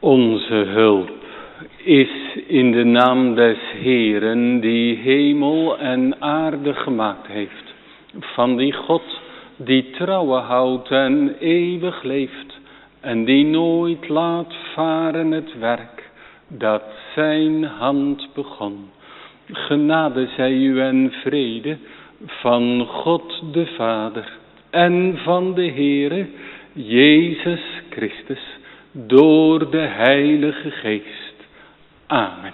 Onze hulp is in de naam des Heeren, die hemel en aarde gemaakt heeft. Van die God die trouwe houdt en eeuwig leeft. En die nooit laat varen het werk dat zijn hand begon. Genade zij u en vrede van God de Vader en van de Heere Jezus Christus door de Heilige Geest. Amen.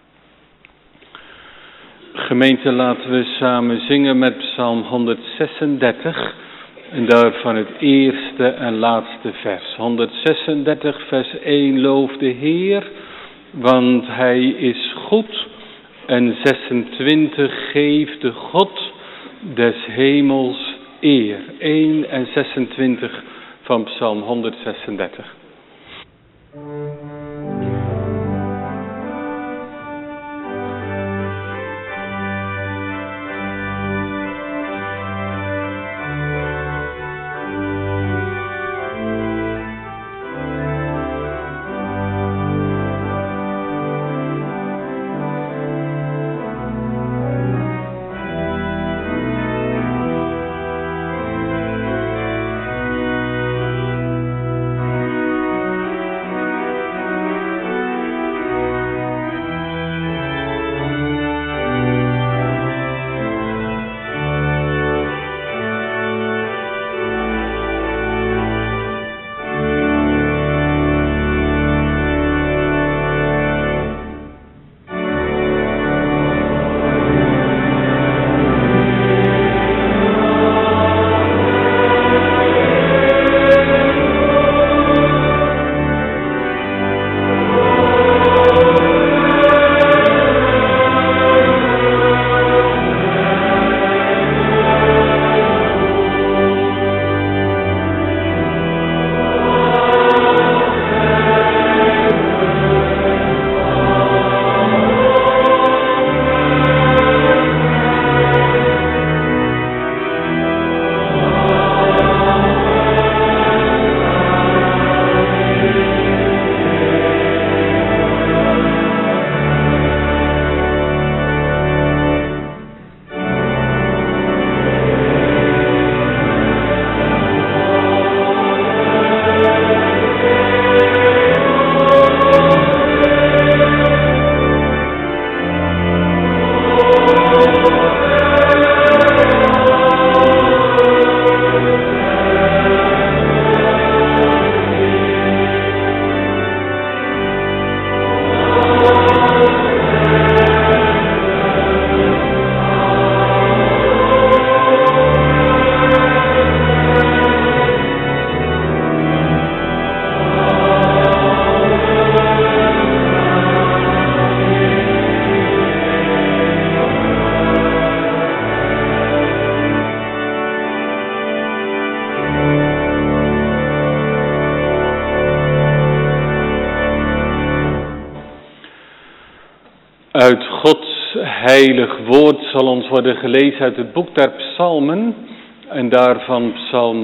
Gemeente, laten we samen zingen met Psalm 136 en daarvan het eerste en laatste vers. 136 vers 1, loof de Heer, want Hij is goed. En 26, geef de God des hemels eer. 1 en 26 van Psalm 136. Uit Gods heilig woord zal ons worden gelezen uit het boek der Psalmen en daarvan Psalm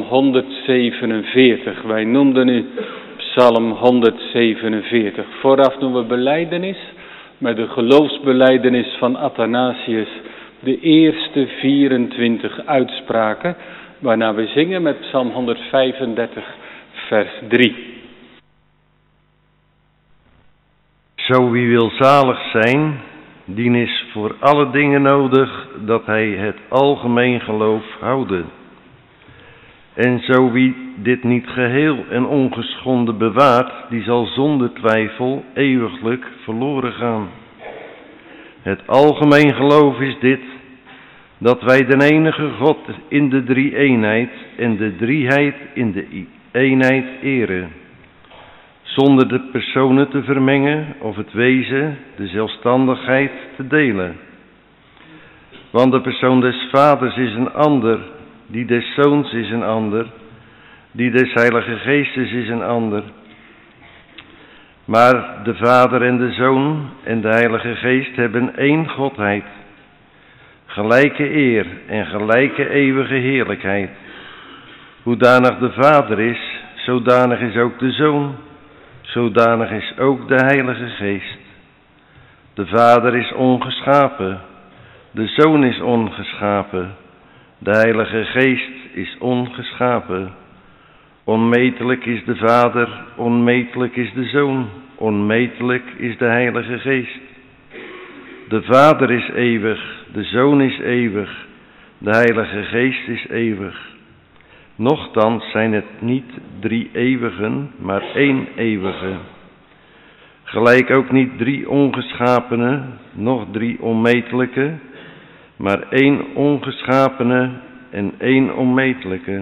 147. Wij noemden nu Psalm 147. Vooraf doen we belijdenis met de geloofsbelijdenis van Athanasius, de eerste 24 uitspraken, waarna we zingen met Psalm 135 vers 3. Zo wie wil zalig zijn, dien is voor alle dingen nodig dat hij het algemeen geloof houden. En zo wie dit niet geheel en ongeschonden bewaart, die zal zonder twijfel eeuwiglijk verloren gaan. Het algemeen geloof is dit, dat wij de enige God in de drie-eenheid en de drieheid in de eenheid eren. Zonder de personen te vermengen of het wezen, de zelfstandigheid te delen. Want de persoon des vaders is een ander, die des zoons is een ander, die des heilige geestes is een ander. Maar de vader en de zoon en de heilige geest hebben één godheid. Gelijke eer en gelijke eeuwige heerlijkheid. Hoedanig de vader is, zodanig is ook de zoon. zodanig is ook de Heilige Geest. De Vader is ongeschapen, de Zoon is ongeschapen, de Heilige Geest is ongeschapen. Onmetelijk is de Vader, onmetelijk is de Zoon, onmetelijk is de Heilige Geest. De Vader is eeuwig, de Zoon is eeuwig, de Heilige Geest is eeuwig. Nochtans zijn het niet 3 eeuwigen, maar 1 eeuwige. Gelijk ook niet 3 ongeschapene, noch 3 onmetelijke, maar 1 ongeschapene en 1 onmetelijke.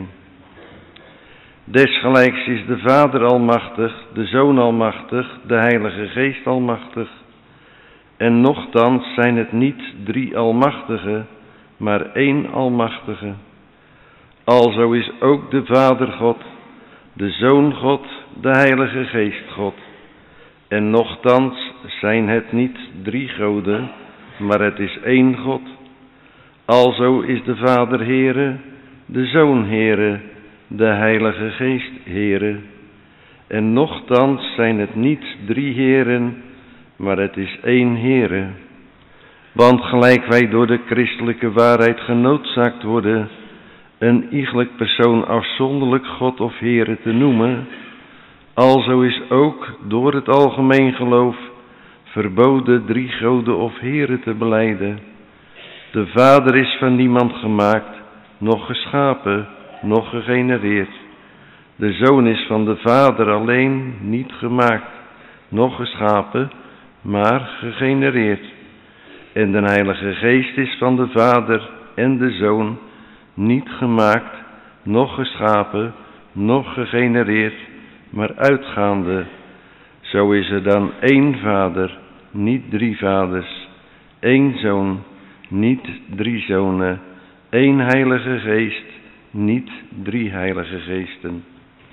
Desgelijks is de Vader almachtig, de Zoon almachtig, de Heilige Geest almachtig. En nochtans zijn het niet 3 almachtige, maar 1 almachtige. Alzo is ook de Vader God, de Zoon God, de Heilige Geest God. En nochtans zijn het niet 3 goden, maar het is 1 God. Alzo is de Vader Heere, de Zoon Heere, de Heilige Geest Heere. En nochtans zijn het niet 3 Heren, maar het is 1 Heere. Want gelijk wij door de christelijke waarheid genoodzaakt worden een iegelijk persoon afzonderlijk God of Heere te noemen, alzo is ook door het algemeen geloof verboden 3 goden of Heren te belijden. De Vader is van niemand gemaakt, noch geschapen, noch gegenereerd. De Zoon is van de Vader alleen niet gemaakt, noch geschapen, maar gegenereerd. En de Heilige Geest is van de Vader en de Zoon niet gemaakt, noch geschapen, noch gegenereerd, maar uitgaande. Zo is er dan 1 Vader, niet 3 vaders, 1 Zoon, niet 3 zonen, 1 Heilige Geest, niet 3 Heilige Geesten.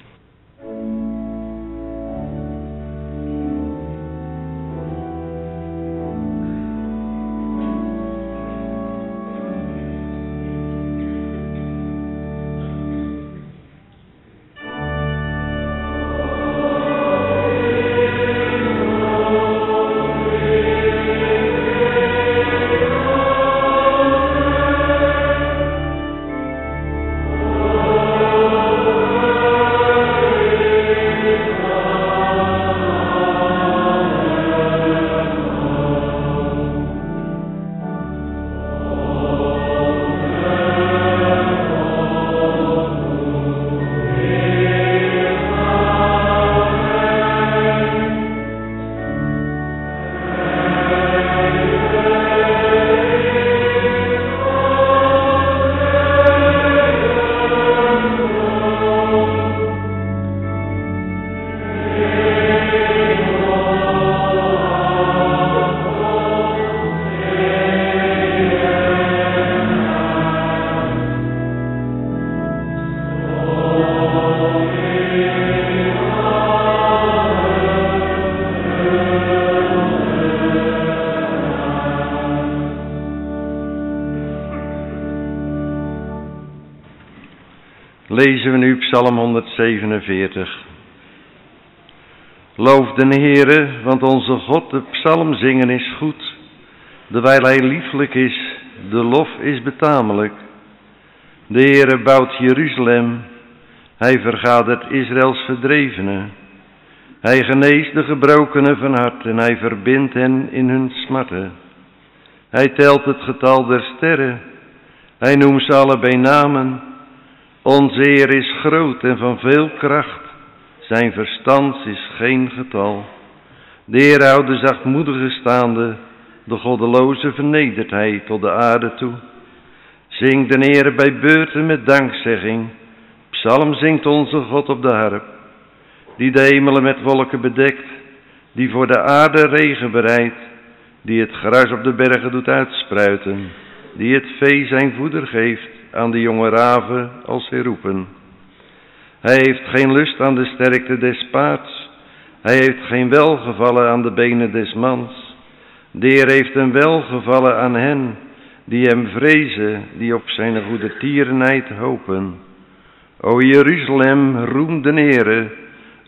Lezen we nu Psalm 147. Loof de Heere, want onze God, de psalm zingen is goed. Dewijl hij lieflijk is, de lof is betamelijk. De Heere bouwt Jeruzalem, hij vergadert Israëls verdrevenen. Hij geneest de gebrokenen van hart en hij verbindt hen in hun smarten. Hij telt het getal der sterren, hij noemt ze alle bij namen. Onze Heer is groot en van veel kracht, zijn verstand is geen getal. De Heer houdt de zachtmoedige staande, de goddeloze vernedert hij tot de aarde toe. Zing de Heer bij beurten met dankzegging, psalm zingt onze God op de harp. Die de hemelen met wolken bedekt, die voor de aarde regen bereidt, die het gras op de bergen doet uitspruiten, die het vee zijn voeder geeft aan de jonge raven als zij roepen. Hij heeft geen lust aan de sterkte des paards, hij heeft geen welgevallen aan de benen des mans. De Heer heeft een welgevallen aan hen, die hem vrezen, die op zijn goedertierenheid hopen. O Jeruzalem, roem de Heere,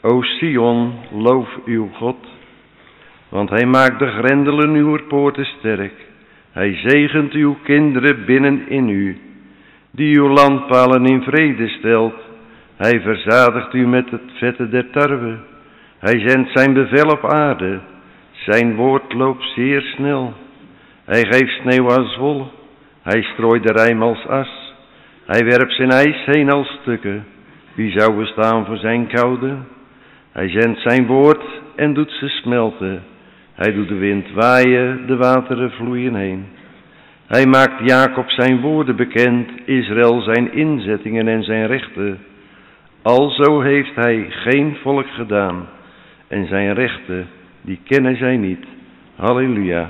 O Sion, loof uw God, want hij maakt de grendelen uw poorten sterk. Hij zegent uw kinderen binnen in u, die uw landpalen in vrede stelt. Hij verzadigt u met het vette der tarwe. Hij zendt zijn bevel op aarde, zijn woord loopt zeer snel. Hij geeft sneeuw als wol, hij strooit de rijm als as. Hij werpt zijn ijs heen als stukken, wie zou bestaan voor zijn koude? Hij zendt zijn woord en doet ze smelten. Hij doet de wind waaien, de wateren vloeien heen. Hij maakt Jacob zijn woorden bekend, Israël zijn inzettingen en zijn rechten. Alzo heeft hij geen volk gedaan, en zijn rechten, die kennen zij niet. Halleluja.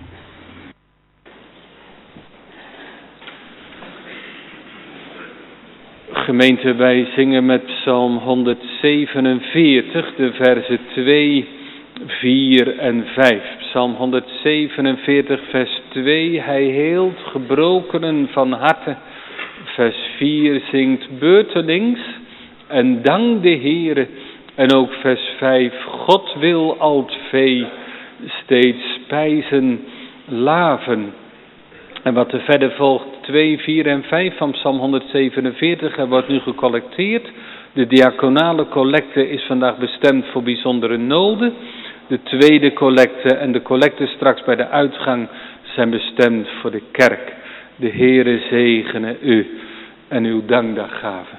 Gemeente, wij zingen met Psalm 147, de versen 2, 4 en 5. Psalm 147, vers 2. Hij heelt gebrokenen van harte. Vers 4 zingt beurtelings en dank de Heere. En ook vers 5. God wil al het vee steeds spijzen laven. En wat er verder volgt, 2, 4 en 5 van Psalm 147, er wordt nu gecollecteerd. De diaconale collecte is vandaag bestemd voor bijzondere noden. De tweede collecte en de collecte straks bij de uitgang zijn bestemd voor de kerk. De Heere zegene u en uw dankdaggave.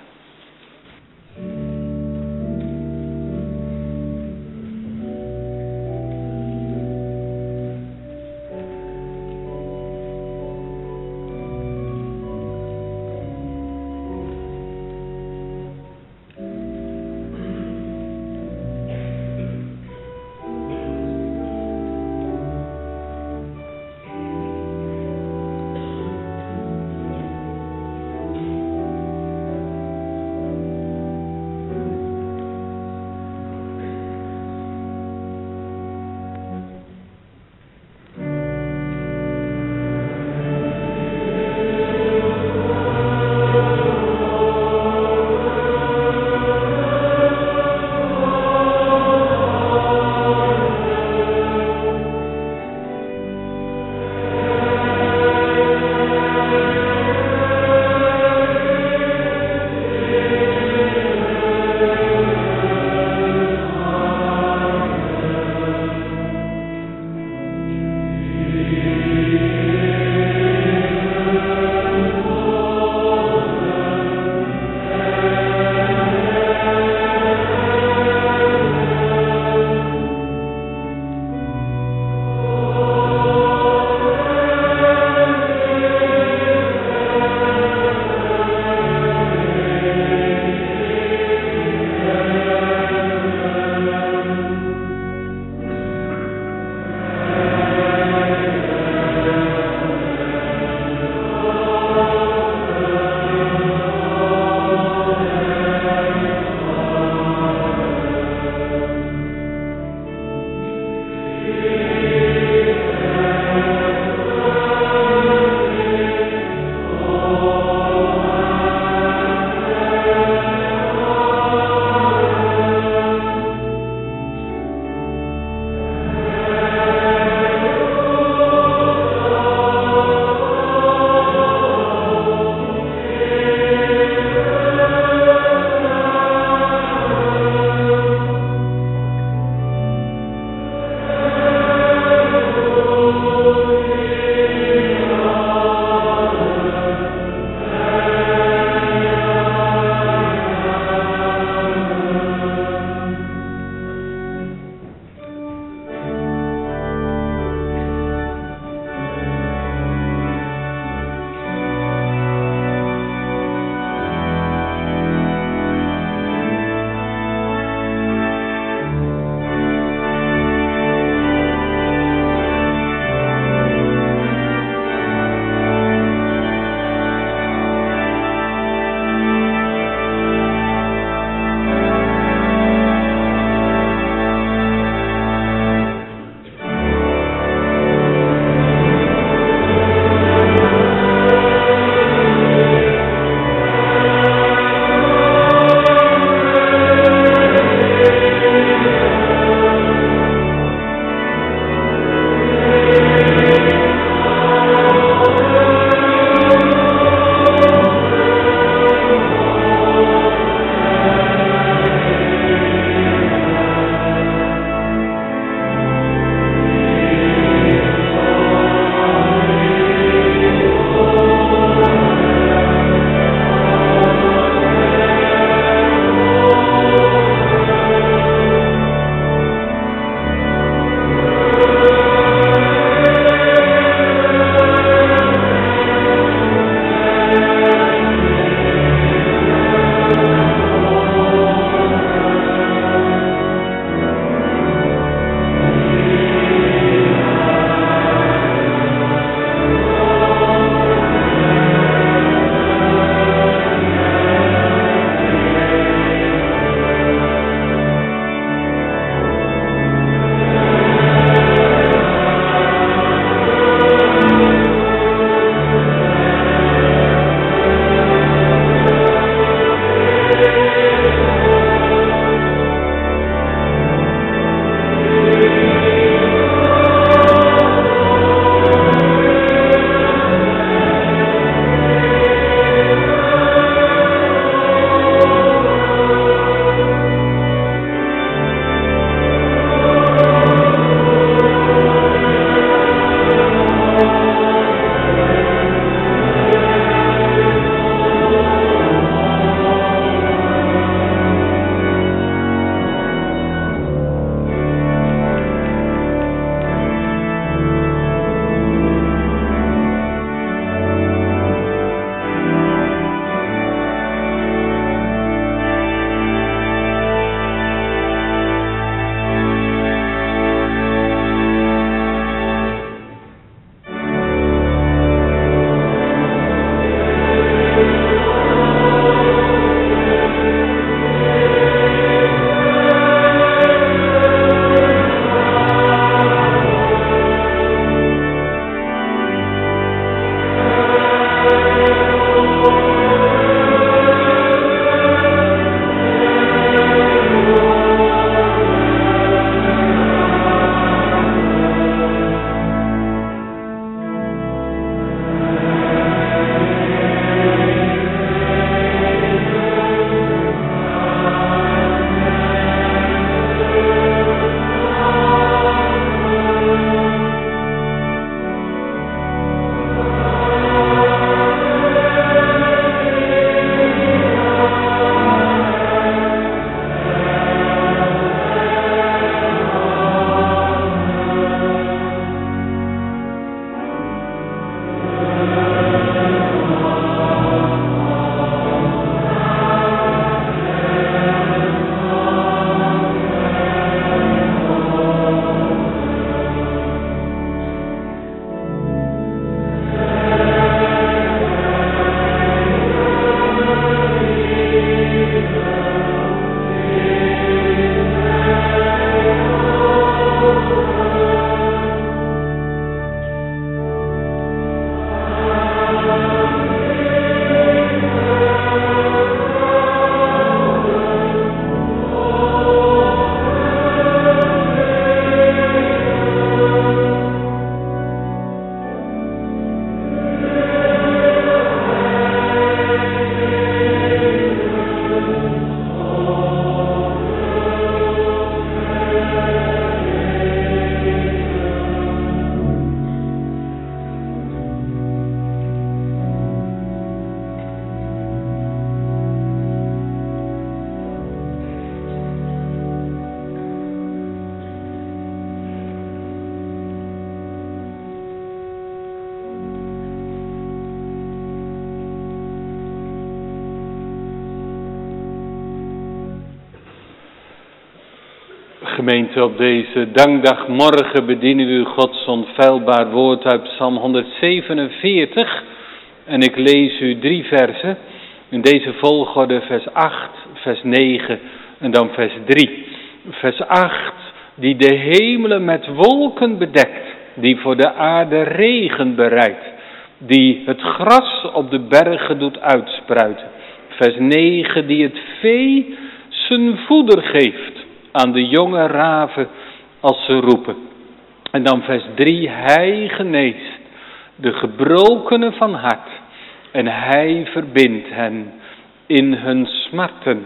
Gemeente, op deze dankdagmorgen bedienen we u Gods onfeilbaar woord uit Psalm 147. En ik lees u 3 versen. In deze volgorde vers 8, vers 9 en dan vers 3. Vers 8, die de hemelen met wolken bedekt, die voor de aarde regen bereidt, die het gras op de bergen doet uitspruiten. Vers 9, die het vee zijn voeder geeft aan de jonge raven als ze roepen. En dan vers 3, hij geneest de gebrokenen van hart en hij verbindt hen in hun smarten.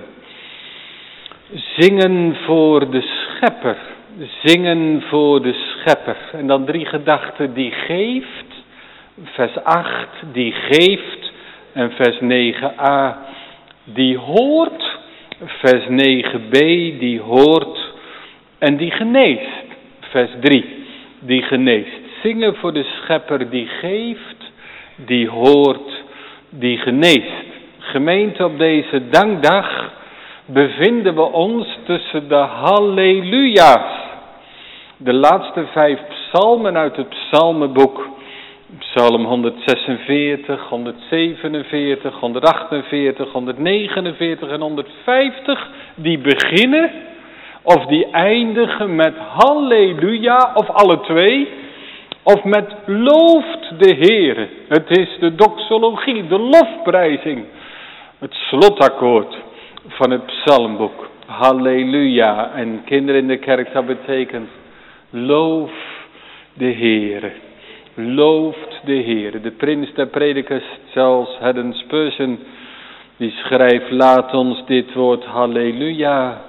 Zingen voor de schepper, zingen voor de schepper. En dan 3 gedachten, die geeft, vers 8, die geeft en vers 9a, die hoort. Vers 9b, die hoort en die geneest. Vers 3, die geneest. Zingen voor de schepper die geeft, die hoort, die geneest. Gemeente, op deze dankdag bevinden we ons tussen de halleluja's. De laatste 5 psalmen uit het psalmenboek. Psalm 146, 147, 148, 149 en 150, die beginnen of die eindigen met halleluja, of alle 2, of met looft de Heere. Het is de doxologie, de lofprijzing, het slotakkoord van het psalmboek. Halleluja. En kinderen in de kerk, dat betekent loof de Heere. Looft de Heer. De prins der predikers, Charles Haddon Spurgeon, die schrijft: laat ons dit woord halleluja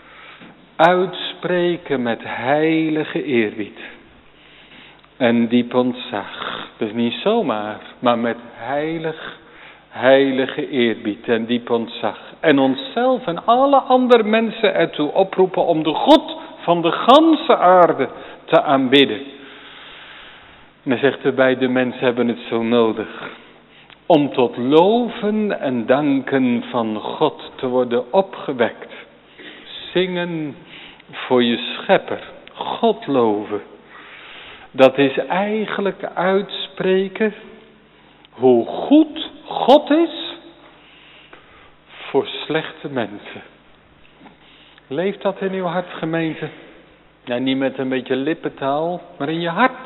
uitspreken met heilige eerbied en diep ontzag. Dus niet zomaar, maar met heilige eerbied en diep ontzag. En onszelf en alle andere mensen ertoe oproepen om de God van de ganse aarde te aanbidden. En hij zegt erbij, de mensen hebben het zo nodig om tot loven en danken van God te worden opgewekt. Zingen voor je schepper, God loven. Dat is eigenlijk uitspreken hoe goed God is voor slechte mensen. Leeft dat in uw hart, gemeente? Ja, niet met een beetje lippentaal, maar in je hart.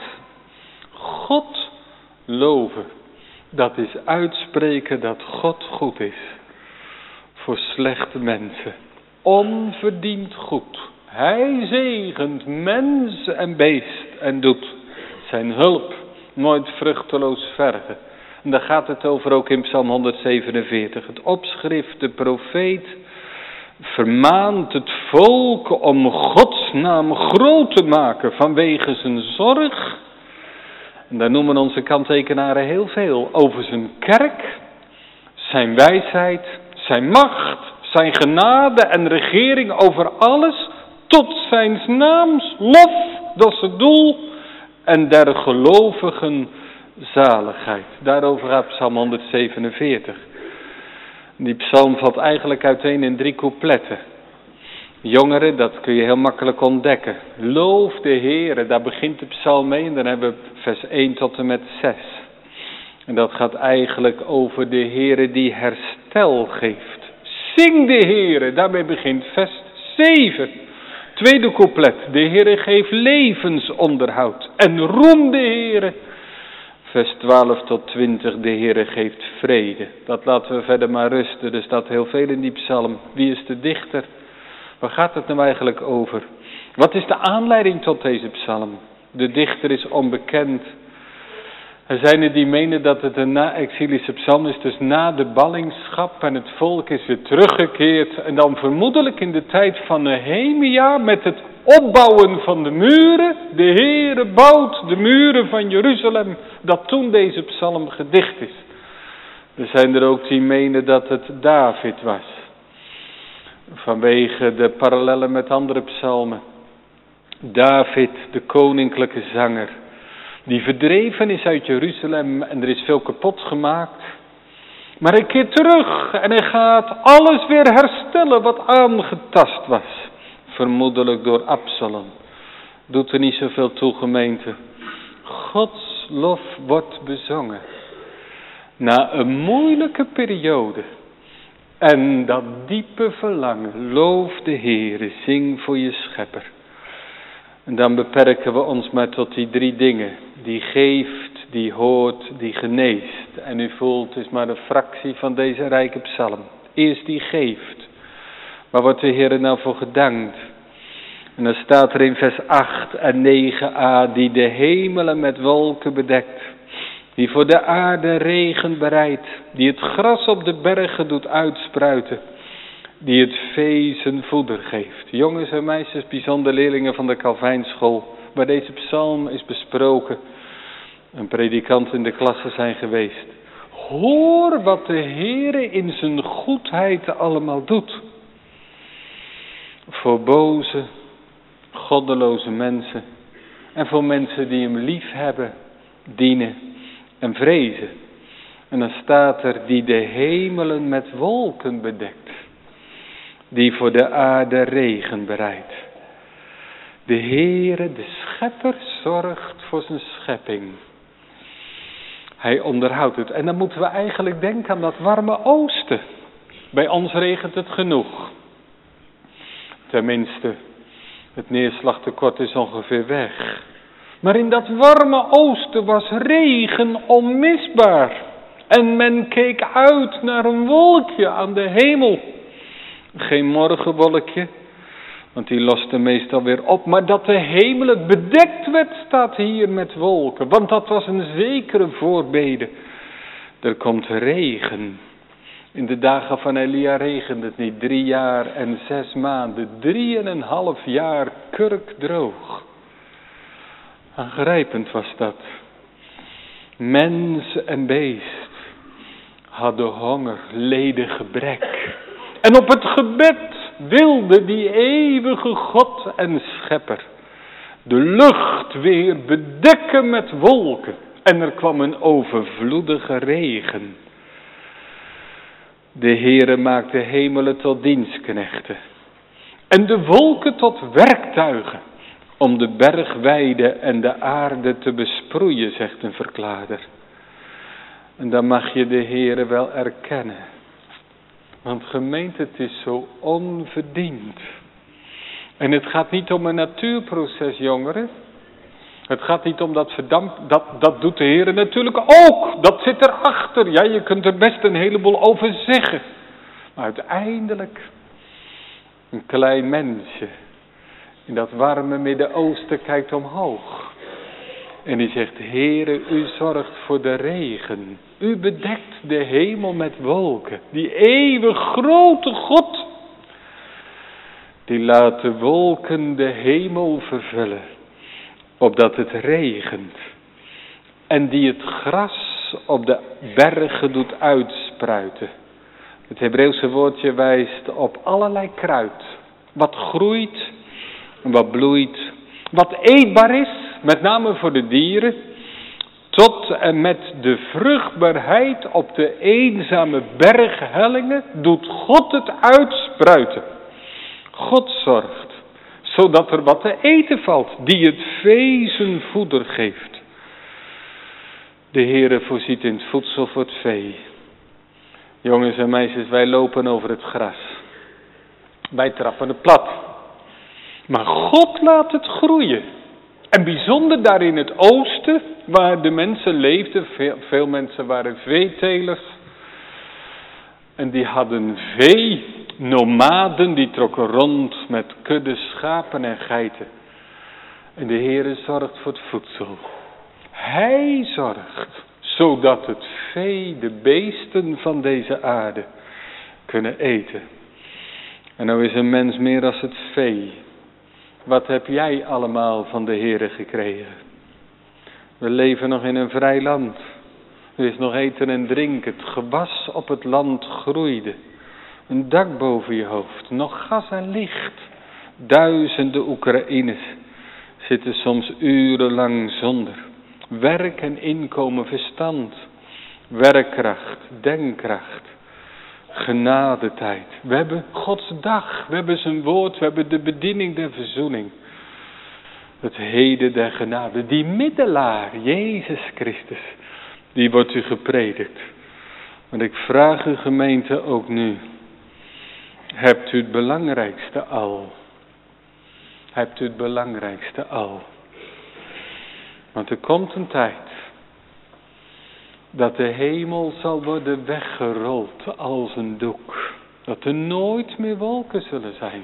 God loven, dat is uitspreken dat God goed is voor slechte mensen. Onverdiend goed. Hij zegent mens en beest en doet zijn hulp nooit vruchteloos vergen. En daar gaat het over ook in Psalm 147. Het opschrift, de profeet, vermaant het volk om Gods naam groot te maken vanwege zijn zorg. En daar noemen onze kanttekenaren heel veel over zijn kerk, zijn wijsheid, zijn macht, zijn genade en regering over alles, tot zijn naams lof, dat is het doel, en der gelovigen zaligheid. Daarover gaat Psalm 147. Die psalm valt eigenlijk uiteen in 3 coupletten. Jongeren, dat kun je heel makkelijk ontdekken. Loof de Heere, daar begint de psalm mee en dan hebben we vers 1 tot en met 6. En dat gaat eigenlijk over de Heere die herstel geeft. Zing de Heere, daarmee begint vers 7. Tweede couplet, de Heere geeft levensonderhoud en roem de Heere. Vers 12 tot 20, de Heere geeft vrede. Dat laten we verder maar rusten, er staat heel veel in die psalm. Wie is de dichter? Waar gaat het nou eigenlijk over? Wat is de aanleiding tot deze psalm? De dichter is onbekend. Er zijn er die menen dat het een na-exilische psalm is, dus na de ballingschap en het volk is weer teruggekeerd. En dan vermoedelijk in de tijd van Nehemia met het opbouwen van de muren. De Heere bouwt de muren van Jeruzalem, dat toen deze psalm gedicht is. Er zijn er ook die menen dat het David was. Vanwege de parallellen met andere psalmen. David, de koninklijke zanger, die verdreven is uit Jeruzalem en er is veel kapot gemaakt. Maar hij keert terug en hij gaat alles weer herstellen wat aangetast was. vermoedelijk door Absalom. Doet er niet zoveel toe, gemeente. Gods lof wordt bezongen. Na een moeilijke periode. En dat diepe verlangen. Loof de Heere, zing voor je schepper. En dan beperken we ons maar tot die 3 dingen. Die geeft, die hoort, die geneest. En u voelt, het is maar een fractie van deze rijke psalm. Eerst die geeft. Waar wordt de Heere nou voor gedankt? En dan staat er in vers 8 en 9a, die de hemelen met wolken bedekt. Die voor de aarde regen bereidt. Die het gras op de bergen doet uitspruiten. Die het vee zijn voeder geeft. Jongens en meisjes, bijzonder leerlingen van de Calvijnschool, waar deze psalm is besproken. Een predikant in de klasse zijn geweest. Hoor wat de Heere in zijn goedheid allemaal doet. Voor boze, goddeloze mensen. En voor mensen die hem lief hebben, dienen en vrezen. En dan staat er, die de hemelen met wolken bedekt. Die voor de aarde regen bereidt. De Heere, de schepper, zorgt voor zijn schepping. Hij onderhoudt het. En dan moeten we eigenlijk denken aan dat warme oosten. Bij ons regent het genoeg. Tenminste, het neerslagtekort is ongeveer weg. Maar in dat warme oosten was regen onmisbaar. En men keek uit naar een wolkje aan de hemel. Geen morgenwolkje, want die loste meestal weer op. Maar dat de hemel het bedekt werd, staat hier met wolken. Want dat was een zekere voorbede. Er komt regen. In de dagen van Elia regende het niet 3 jaar en 6 maanden. 3,5 jaar kurkdroog. Aangrijpend was dat. Mens en beest hadden honger, leden gebrek. En op het gebed wilde die eeuwige God en schepper de lucht weer bedekken met wolken. En er kwam een overvloedige regen. De Heere maakt de hemelen tot dienstknechten. En de wolken tot werktuigen. Om de bergweide en de aarde te besproeien, zegt een verklaarder. En dan mag je de Heere wel erkennen. Want gemeente, het is zo onverdiend. En het gaat niet om een natuurproces, jongeren. Het gaat niet om dat verdamp. Dat doet de Heere natuurlijk ook. Dat zit erachter. Ja, je kunt er best een heleboel over zeggen. Maar uiteindelijk, een klein mensje in dat warme Midden-Oosten kijkt omhoog. En die zegt, Heere, u zorgt voor de regen. U bedekt de hemel met wolken. Die eeuwig grote God. Die laat de wolken de hemel vervullen. Opdat het regent. En die het gras op de bergen doet uitspruiten. Het Hebreeuwse woordje wijst op allerlei kruid. Wat groeit en wat bloeit. Wat eetbaar is, met name voor de dieren. Tot en met de vruchtbaarheid op de eenzame berghellingen doet God het uitspruiten. God zorgt, zodat er wat te eten valt, die het vee zijn voeder geeft. De Heere voorziet in het voedsel voor het vee. Jongens en meisjes, wij lopen over het gras. Wij trappen het plat. Maar God laat het groeien. En bijzonder daar in het oosten, waar de mensen leefden, veel mensen waren veetelers. En die hadden vee, nomaden, die trokken rond met kudden schapen en geiten. En de Heere zorgt voor het voedsel. Hij zorgt, zodat het vee, de beesten van deze aarde, kunnen eten. En nou is een mens meer als het vee. Wat heb jij allemaal van de Heere gekregen? We leven nog in een vrij land. Er is nog eten en drinken. Het gewas op het land groeide. Een dak boven je hoofd. Nog gas en licht. Duizenden Oekraïners zitten soms urenlang zonder. Werk en inkomen, verstand. Werkkracht, denkkracht. Genadetijd. We hebben Gods dag. We hebben zijn woord. We hebben de bediening der verzoening. Het heden der genade. Die middelaar, Jezus Christus. Die wordt u gepredikt. Want ik vraag u gemeente ook nu. Hebt u het belangrijkste al? Hebt u het belangrijkste al? Want er komt een tijd dat de hemel zal worden weggerold als een doek. Dat er nooit meer wolken zullen zijn.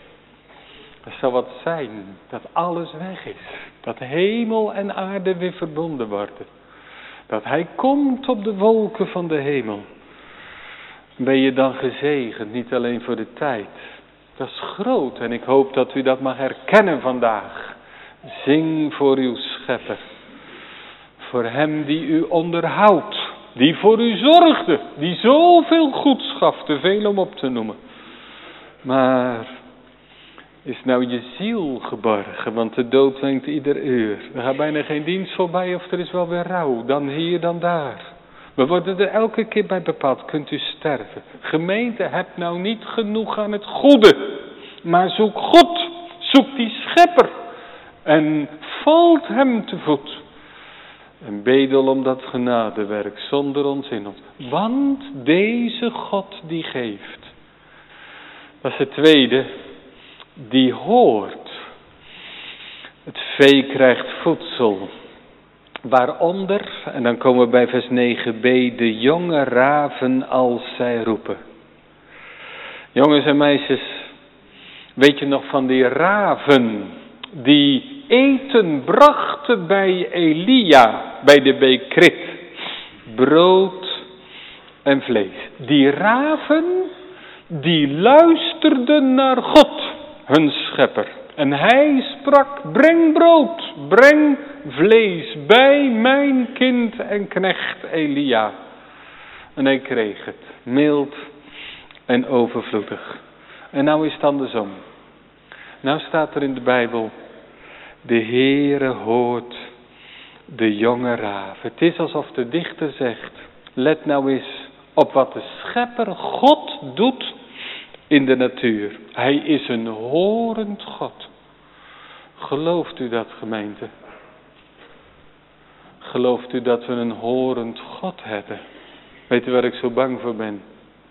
Er zal wat zijn, dat alles weg is. Dat hemel en aarde weer verbonden worden. Dat hij komt op de wolken van de hemel. Ben je dan gezegend, niet alleen voor de tijd. Dat is groot en ik hoop dat u dat mag herkennen vandaag. Zing voor uw schepper. Voor hem die u onderhoudt. Die voor u zorgde. Die zoveel goeds gaf. Te veel om op te noemen. Maar is nou je ziel geborgen? Want de dood wenkt ieder uur. Er gaat bijna geen dienst voorbij of er is wel weer rouw. Dan hier, dan daar. We worden er elke keer bij bepaald. Kunt u sterven. Gemeente, heb nou niet genoeg aan het goede. Maar zoek God. Zoek die schepper. En valt hem te voet. En bedel om dat genadewerk zonder onzin op. Want deze God die geeft. Dat is het tweede. Die hoort. Het vee krijgt voedsel. Waaronder, en dan komen we bij vers 9b, de jonge raven als zij roepen. Jongens en meisjes, weet je nog van die raven die eten brachten bij Elia, bij de beek Krit. Brood en vlees. Die raven, die luisterden naar God, hun schepper. En hij sprak, breng brood, breng vlees bij mijn kind en knecht Elia. En hij kreeg het, mild en overvloedig. En nou is het andersom. Nou staat er in de Bijbel, de Heere hoort de jonge raven. Het is alsof de dichter zegt, let nou eens op wat de schepper God doet in de natuur. Hij is een horend God. Gelooft u dat, gemeente? Gelooft u dat we een horend God hebben? Weet u waar ik zo bang voor ben?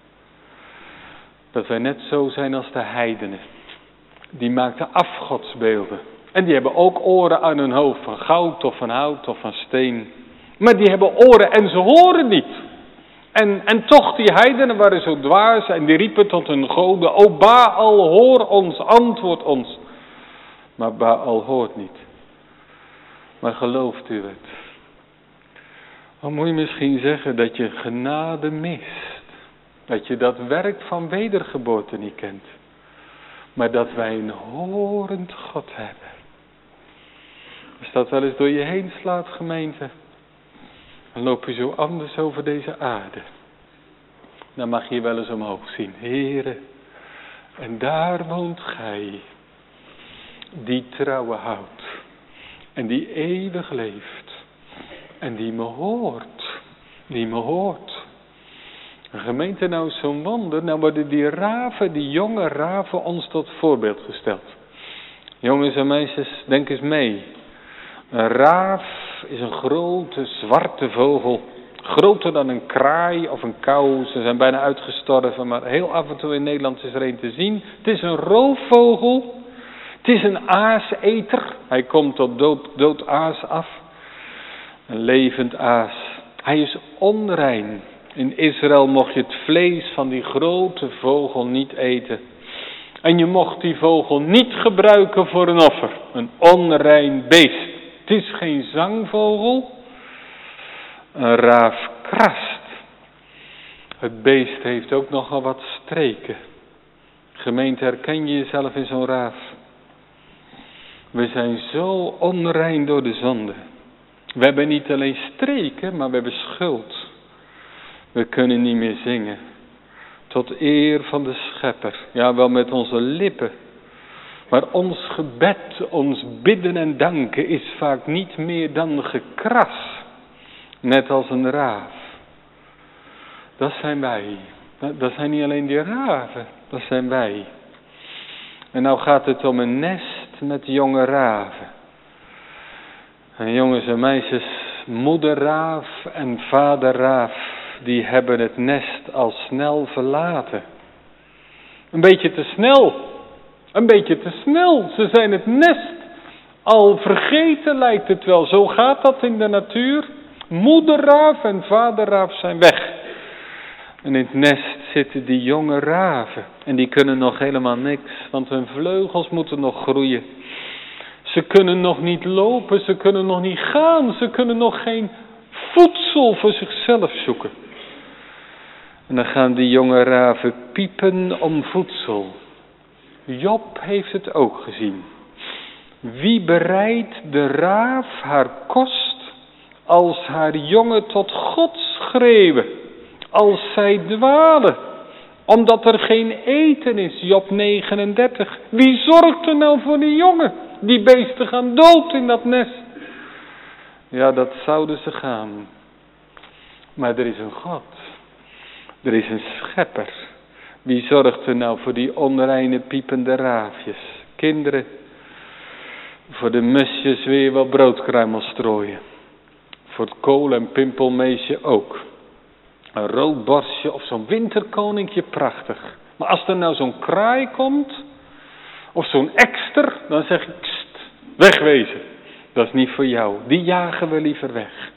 Dat wij net zo zijn als de heidenen. Die maakten afgodsbeelden. En die hebben ook oren aan hun hoofd van goud of van hout of van steen. Maar die hebben oren en ze horen niet. En toch, die heidenen waren zo dwaas en die riepen tot hun goden, o Baal, hoor ons, antwoord ons. Maar Baal hoort niet. Maar gelooft u het? Dan moet je misschien zeggen dat je genade mist. Dat je dat werk van wedergeboorte niet kent. Maar dat wij een horend God hebben. Als dat wel eens door je heen slaat, gemeente, dan loop je zo anders over deze aarde. Dan mag je wel eens omhoog zien. Heere, en daar woont gij, die trouwe houdt. En die eeuwig leeft. En die me hoort. Die me hoort. Een gemeente, nou is zo'n wonder. Nou worden die raven, die jonge raven, ons tot voorbeeld gesteld. Jongens en meisjes, denk eens mee. Een raaf is een grote zwarte vogel. Groter dan een kraai of een kauw. Ze zijn bijna uitgestorven, maar heel af en toe in Nederland is er een te zien. Het is een roofvogel. Het is een aaseter. Hij komt tot dood aas af. Een levend aas. Hij is onrein. In Israël mocht je het vlees van die grote vogel niet eten. En je mocht die vogel niet gebruiken voor een offer. Een onrein beest. Het is geen zangvogel. Een raaf krast. Het beest heeft ook nogal wat streken. Gemeente, herken je jezelf in zo'n raaf? We zijn zo onrein door de zonde. We hebben niet alleen streken, maar we hebben schuld. We kunnen niet meer zingen. Tot eer van de schepper. Ja, wel met onze lippen. Maar ons gebed, ons bidden en danken is vaak niet meer dan gekras. Net als een raaf. Dat zijn wij. Dat zijn niet alleen die raven, dat zijn wij. En nou gaat het om een nest met jonge raven. En jongens en meisjes, moeder raaf en vader raaf, die hebben het nest al snel verlaten. Een beetje te snel. Een beetje te snel. Ze zijn het nest al vergeten, lijkt het wel. Zo gaat dat in de natuur. Moeder raaf en vader raaf zijn weg. En in het nest zitten die jonge raven. En die kunnen nog helemaal niks, want hun vleugels moeten nog groeien. Ze kunnen nog niet lopen, ze kunnen nog niet gaan. Ze kunnen nog geen voedsel voor zichzelf zoeken. En dan gaan die jonge raven piepen om voedsel. Job heeft het ook gezien. Wie bereidt de raaf haar kost als haar jongen tot God schreeuwen? Als zij dwalen, omdat er geen eten is, Job 39. Wie zorgt er nou voor die jongen? Die beesten gaan dood in dat nest. Ja, dat zouden ze gaan. Maar er is een God. Er is een schepper. Wie zorgt er nou voor die onreine piepende raafjes? Kinderen, voor de musjes weer wat broodkruimels strooien. Voor het kool- en pimpelmeesje ook. Een rood borstje of zo'n winterkoninkje, prachtig. Maar als er nou zo'n kraai komt, of zo'n ekster, dan zeg ik, kst, wegwezen. Dat is niet voor jou, die jagen we liever weg.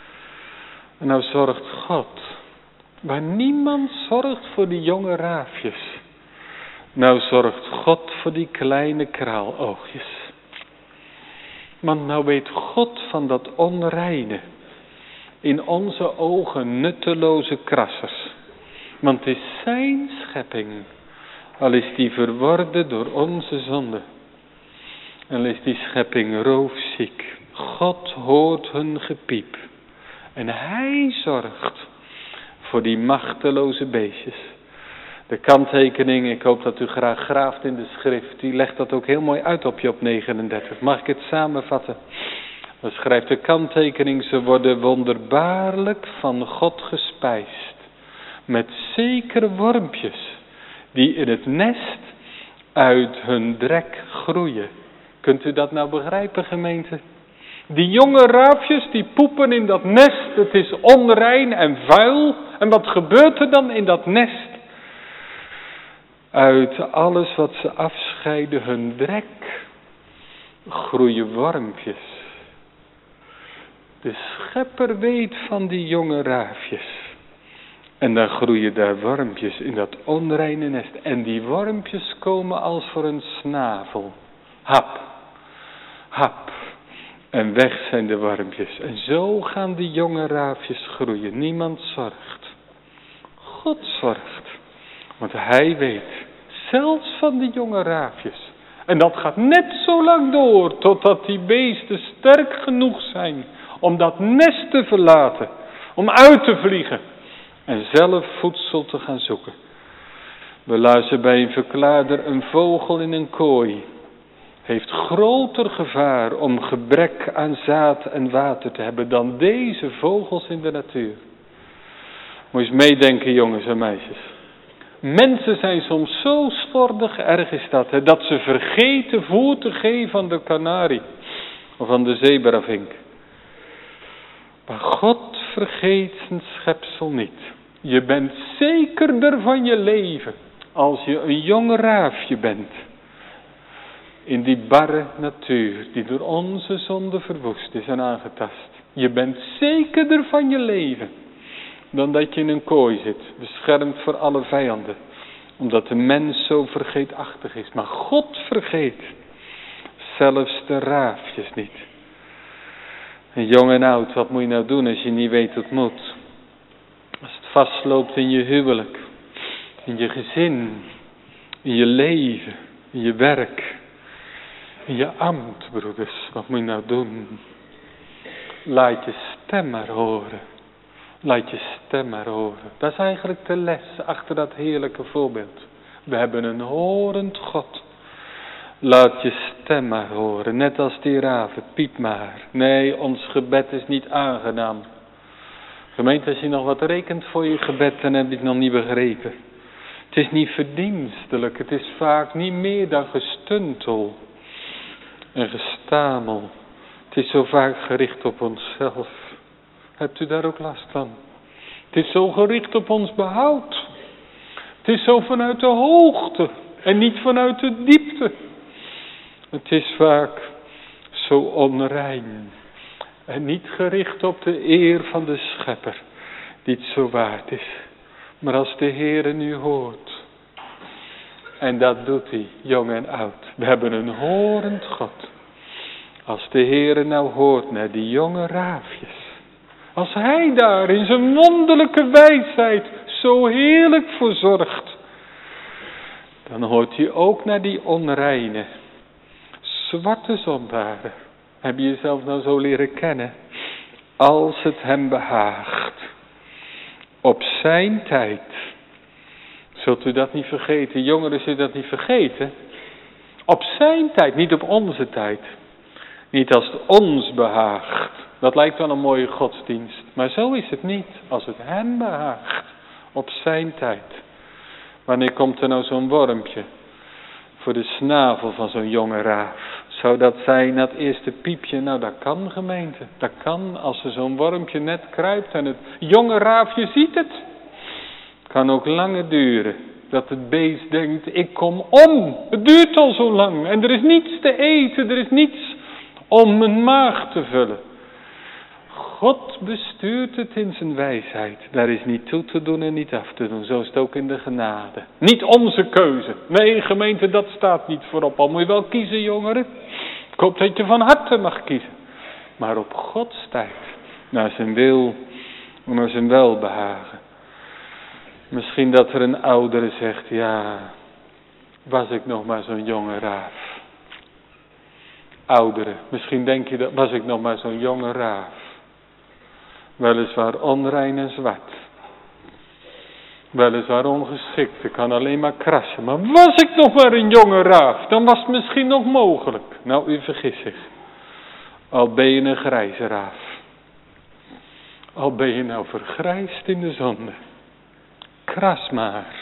En nou zorgt God, waar niemand zorgt voor die jonge raafjes. Nou zorgt God voor die kleine kraaloogjes. Want nou weet God van dat onreine, in onze ogen nutteloze krassers. Want het is zijn schepping, al is die verworden door onze zonde. En is die schepping roofziek. God hoort hun gepiep. En hij zorgt voor die machteloze beestjes. De kanttekening, ik hoop dat u graag graaft in de schrift, die legt dat ook heel mooi uit op Job 39. Mag ik het samenvatten? Dan schrijft de kanttekening, ze worden wonderbaarlijk van God gespijsd. Met zekere wormpjes die in het nest uit hun drek groeien. Kunt u dat nou begrijpen, gemeente? Die jonge raafjes die poepen in dat nest, het is onrein en vuil. En wat gebeurt er dan in dat nest? Uit alles wat ze afscheiden, hun drek, groeien wormpjes. De schepper weet van die jonge raafjes. En dan groeien daar wormpjes in dat onreine nest. En die wormpjes komen als voor een snavel. Hap, hap. En weg zijn de wormpjes. En zo gaan die jonge raafjes groeien. Niemand zorgt. God zorgt. Want hij weet, zelfs van die jonge raafjes. En dat gaat net zo lang door, totdat die beesten sterk genoeg zijn om dat nest te verlaten. Om uit te vliegen. En zelf voedsel te gaan zoeken. We luisteren bij een verklaarder, een vogel in een kooi heeft groter gevaar om gebrek aan zaad en water te hebben dan deze vogels in de natuur. Moet je eens meedenken, jongens en meisjes. Mensen zijn soms zo slordig, erg is dat, hè, dat ze vergeten voer te geven aan de kanarie of aan de zebravink. Maar God vergeet zijn schepsel niet. Je bent zekerder van je leven als je een jong raafje bent. In die barre natuur die door onze zonde verwoest is en aangetast. Je bent zekerder van je leven dan dat je in een kooi zit, beschermd voor alle vijanden. Omdat de mens zo vergeetachtig is. Maar God vergeet zelfs de raafjes niet. En jong en oud, wat moet je nou doen als je niet weet wat moet? Als het vastloopt in je huwelijk, in je gezin, in je leven, in je werk, in je ambt, broeders. Wat moet je nou doen? Laat je stem maar horen. Laat je stem maar horen. Dat is eigenlijk de les achter dat heerlijke voorbeeld. We hebben een horend God. Laat je stem maar horen. Net als die raven, piep maar. Nee, ons gebed is niet aangenaam. Gemeente, als je nog wat rekent voor je gebed, dan heb je het nog niet begrepen. Het is niet verdienstelijk, het is vaak niet meer dan gestuntel en gestamel. Het is zo vaak gericht op onszelf. Hebt u daar ook last van? Het is zo gericht op ons behoud. Het is zo vanuit de hoogte en niet vanuit de diepte. Het is vaak zo onrein en niet gericht op de eer van de Schepper, die het zo waard is. Maar als de Heere nu hoort, en dat doet hij, jong en oud. We hebben een horend God. Als de Heere nou hoort naar die jonge raafjes, als hij daar in zijn wonderlijke wijsheid zo heerlijk voor zorgt, dan hoort hij ook naar die onreine, zwarte zondaren. Heb je jezelf nou zo leren kennen? Als het hem behaagt. Op zijn tijd. Zult u dat niet vergeten? Jongeren, zullen dat niet vergeten? Op zijn tijd, niet op onze tijd. Niet als het ons behaagt. Dat lijkt wel een mooie godsdienst. Maar zo is het niet. Als het hem behaagt. Op zijn tijd. Wanneer komt er nou zo'n wormpje voor de snavel van zo'n jonge raaf? Zou dat zijn, dat eerste piepje? Nou, dat kan, gemeente. Dat kan, als er zo'n wormpje net kruipt en het jonge raafje ziet het. Het kan ook langer duren. Dat het beest denkt, ik kom om. Het duurt al zo lang. En er is niets te eten. Er is niets om mijn maag te vullen. God bestuurt het in zijn wijsheid. Daar is niet toe te doen en niet af te doen. Zo is het ook in de genade. Niet onze keuze. Nee, gemeente, dat staat niet voorop. Al moet je wel kiezen, jongeren. Ik hoop dat je van harte mag kiezen. Maar op Gods tijd. Naar zijn wil. Naar zijn welbehagen. Misschien dat er een oudere zegt, ja, was ik nog maar zo'n jonge raaf. Ouderen, misschien denk je dat, was ik nog maar zo'n jonge raaf. Weliswaar onrein en zwart. Weliswaar ongeschikt, ik kan alleen maar krassen. Maar was ik nog maar een jonge raaf, dan was het misschien nog mogelijk. Nou, u vergist zich. Al ben je een grijze raaf. Al ben je nou vergrijsd in de zonde. Kras maar.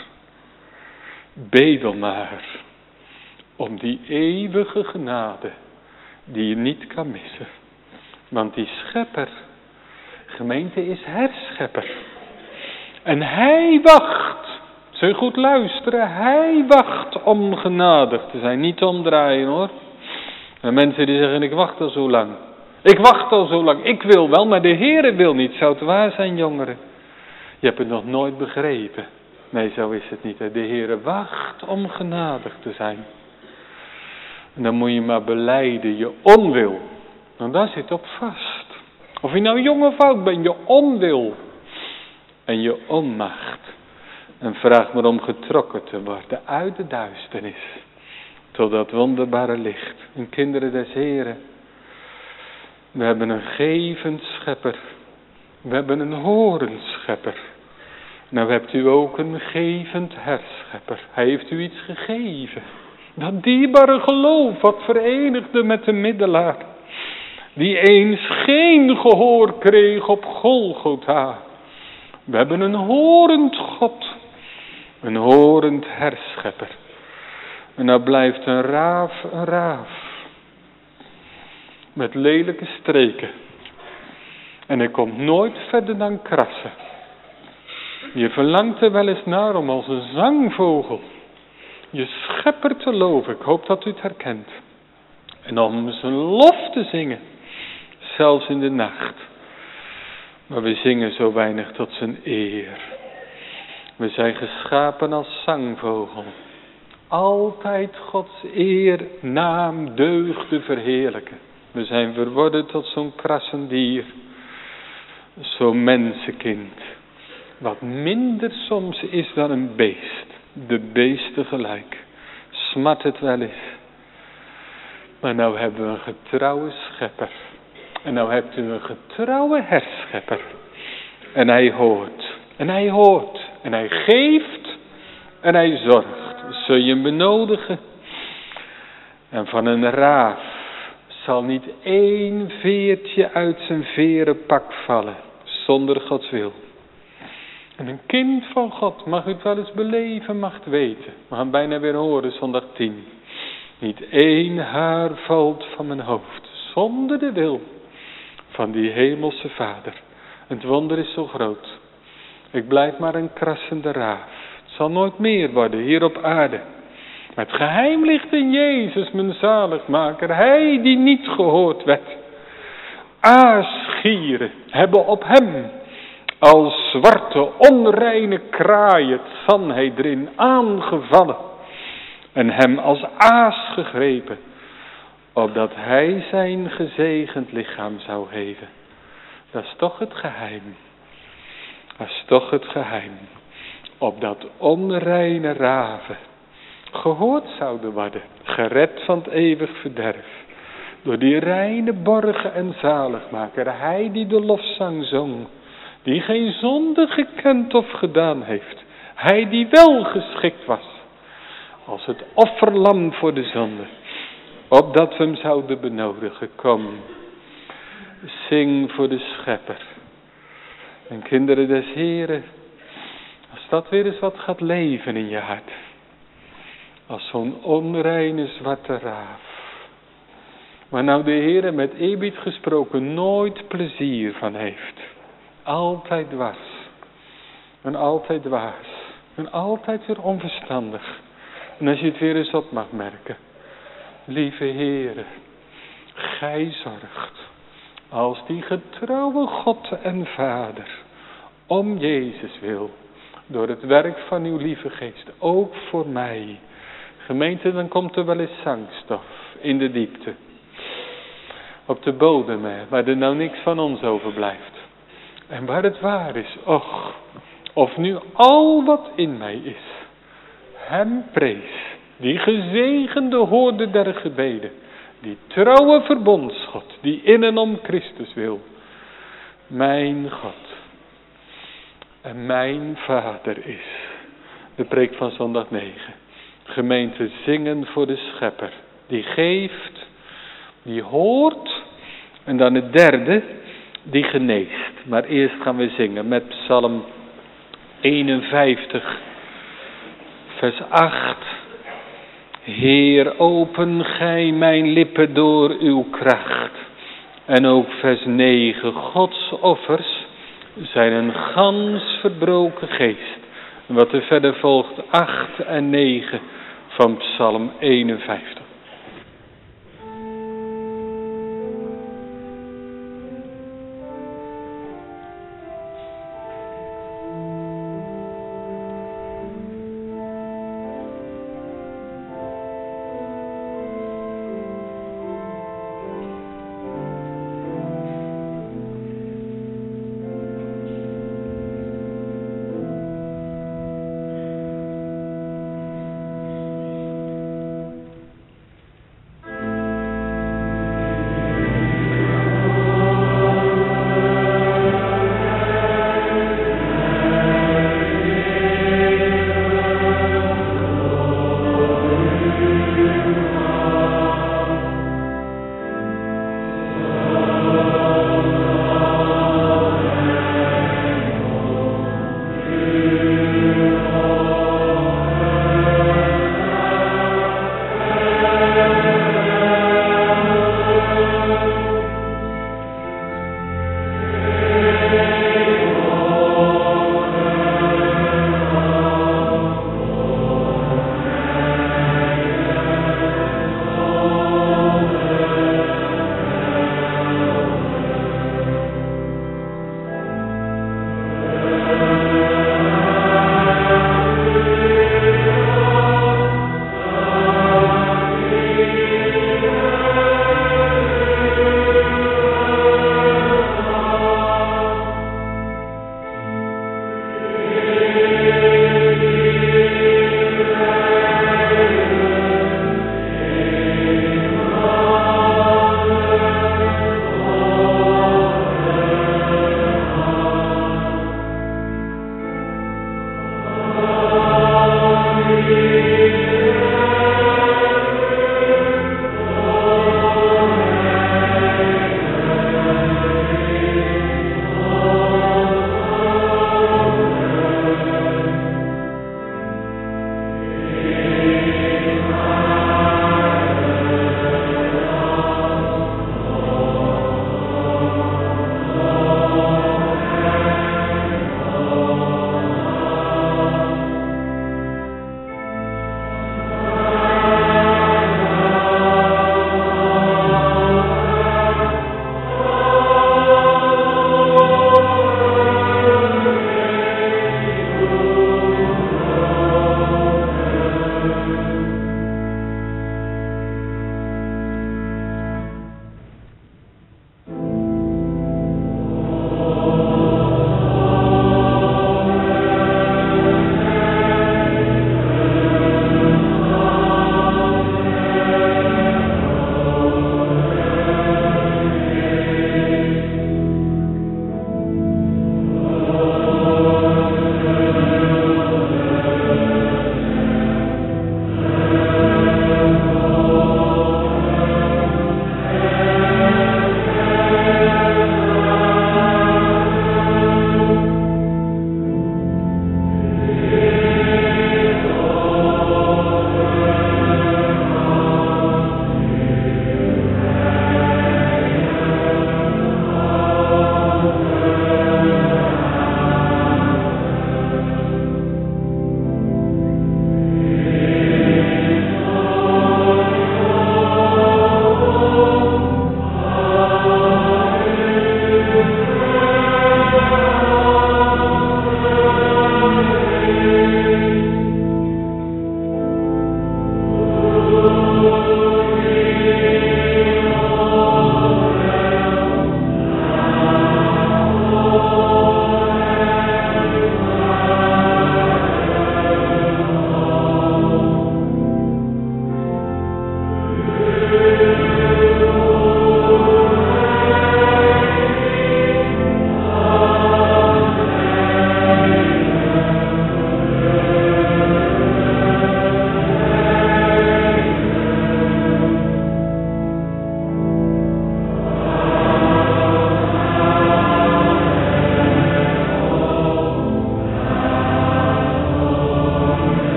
Bedel maar. Om die eeuwige genade die je niet kan missen. Want die schepper, gemeente, is herschepper. En hij wacht. Zul je goed luisteren. Hij wacht om genadig te zijn. Niet omdraaien hoor. En mensen die zeggen, ik wacht al zo lang. Ik wacht al zo lang. Ik wil wel, maar de Heere wil niet. Zou het waar zijn, jongeren? Je hebt het nog nooit begrepen. Nee, zo is het niet. De Heere wacht om genadig te zijn. En dan moet je maar belijden je onwil. Want daar zit op vast. Of je nou jong of oud bent, je onwil. En je onmacht. En vraag maar om getrokken te worden uit de duisternis. Tot dat wonderbare licht. En kinderen des Heren. We hebben een gevend schepper. We hebben een horend schepper. Nou hebt u ook een gevend herschepper. Hij heeft u iets gegeven. Dat dierbare geloof wat verenigde met de middelaar. Die eens geen gehoor kreeg op Golgotha. We hebben een horend God. Een horend herschepper. En nou blijft een raaf een raaf. Met lelijke streken. En hij komt nooit verder dan krassen. Je verlangt er wel eens naar om als een zangvogel je schepper te loven. Ik hoop dat u het herkent. En om zijn lof te zingen. Zelfs in de nacht. Maar we zingen zo weinig tot zijn eer. We zijn geschapen als zangvogel. Altijd Gods eer, naam, deugde verheerlijken. We zijn verworden tot zo'n krassend dier. Zo'n mensenkind. Wat minder soms is dan een beest. De beesten gelijk. Smart het wel eens. Maar nou hebben we een getrouwe schepper. En nou hebt u een getrouwe herschepper. En hij hoort. En hij hoort. En hij geeft. En hij zorgt. Zul je hem benodigen. En van een raaf zal niet één veertje uit zijn verenpak vallen. zonder Gods wil. En een kind van God, mag u het wel eens beleven, mag het weten. We gaan bijna weer horen, zondag 10. Niet één haar valt van mijn hoofd, zonder de wil van die hemelse Vader. Het wonder is zo groot. Ik blijf maar een krassende raaf. Het zal nooit meer worden hier op aarde. Maar het geheim ligt in Jezus, mijn zaligmaker. Hij die niet gehoord werd. Aasgieren hebben op hem als zwarte onreine kraaien het Sanhedrin aangevallen. En hem als aas gegrepen. Opdat hij zijn gezegend lichaam zou geven. Dat is toch het geheim. Dat is toch het geheim. Opdat onreine raven gehoord zouden worden. Gered van het eeuwig verderf. Door die reine borgen en zaligmaker. Hij die de lofzang zong. Die geen zonde gekend of gedaan heeft. Hij die wel geschikt was. Als het offerlam voor de zonde. Opdat we hem zouden benodigen. Kom. Zing voor de schepper. En kinderen des Heren. Als dat weer eens wat gaat leven in je hart. Als zo'n onreine zwarte raaf. Waar nou de Heere met eerbied gesproken nooit plezier van heeft. Altijd dwars. En altijd dwaas. En altijd weer onverstandig. En als je het weer eens op mag merken. Lieve Heere. Gij zorgt. Als die getrouwe God en Vader. Om Jezus wil. Door het werk van uw lieve geest. Ook voor mij. Gemeente, dan komt er wel eens zangstof in de diepte. Op de bodem, waar er nou niks van ons overblijft. En waar het waar is, och, of nu al wat in mij is. Hem prees, die gezegende hoorde der gebeden. Die trouwe verbondsgod, die in en om Christus wil. Mijn God en mijn Vader is. De preek van zondag 9. Gemeente, zingen voor de schepper. Die geeft, die hoort. En dan het derde, die geneest. Maar eerst gaan we zingen met Psalm 51, vers 8. Heer, open gij mijn lippen door uw kracht. En ook vers 9, Gods offers zijn een gans verbroken geest. En wat er verder volgt, 8 en 9 van Psalm 51.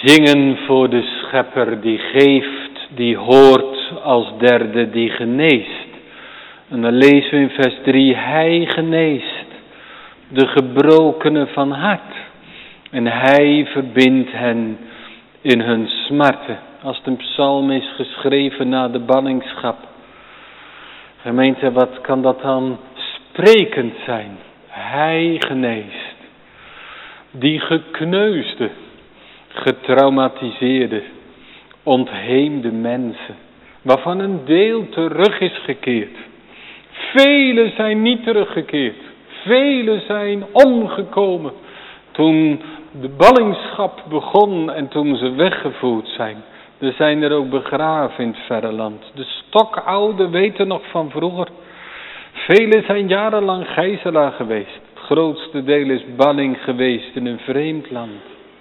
Zingen voor de Schepper die geeft, die hoort, als derde die geneest. En dan lezen we in vers 3, hij geneest de gebrokenen van hart. En hij verbindt hen in hun smarten. Als het een psalm is geschreven na de ballingschap. Gemeente, wat kan dat dan sprekend zijn? Hij geneest. Die gekneusde, getraumatiseerde, ontheemde mensen. Waarvan een deel terug is gekeerd. Velen zijn niet teruggekeerd. Velen zijn omgekomen toen de ballingschap begon en toen ze weggevoerd zijn. Er zijn er ook begraven in het verre land. De stokouden weten nog van vroeger. Velen zijn jarenlang gijzelaar geweest. Het grootste deel is balling geweest in een vreemd land.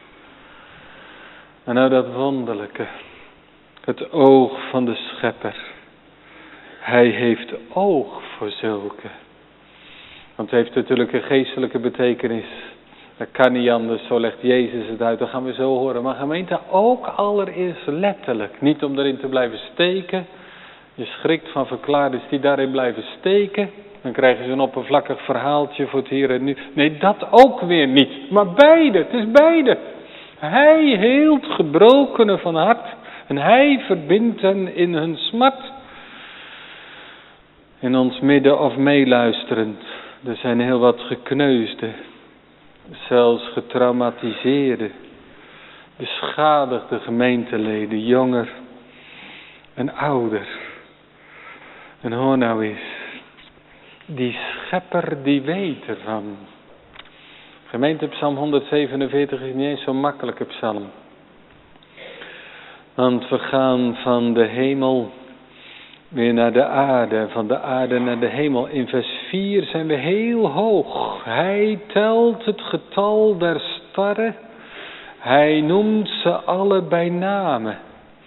En nou dat wonderlijke. Het oog van de Schepper. Hij heeft oog voor zulke. Want het heeft natuurlijk een geestelijke betekenis. Dat kan niet anders, zo legt Jezus het uit. Dat gaan we zo horen. Maar gemeente, ook allereerst letterlijk. Niet om erin te blijven steken. Je schrikt van verklaarders die daarin blijven steken. Dan krijgen ze een oppervlakkig verhaaltje voor het hier en nu. Nee, dat ook weer niet. Maar beide, het is beide. Hij heelt gebrokenen van hart. En hij verbindt hen in hun smart. In ons midden of meeluisterend. Er zijn heel wat gekneusden. Zelfs getraumatiseerde. Beschadigde gemeenteleden. Jonger en ouder. En hoor nou eens. Die Schepper die weet ervan. Gemeente Psalm 147 is niet eens zo'n makkelijke psalm. Want we gaan van de hemel weer naar de aarde. Van de aarde naar de hemel. In vers 4 zijn we heel hoog. Hij telt het getal der sterren. Hij noemt ze alle bij namen.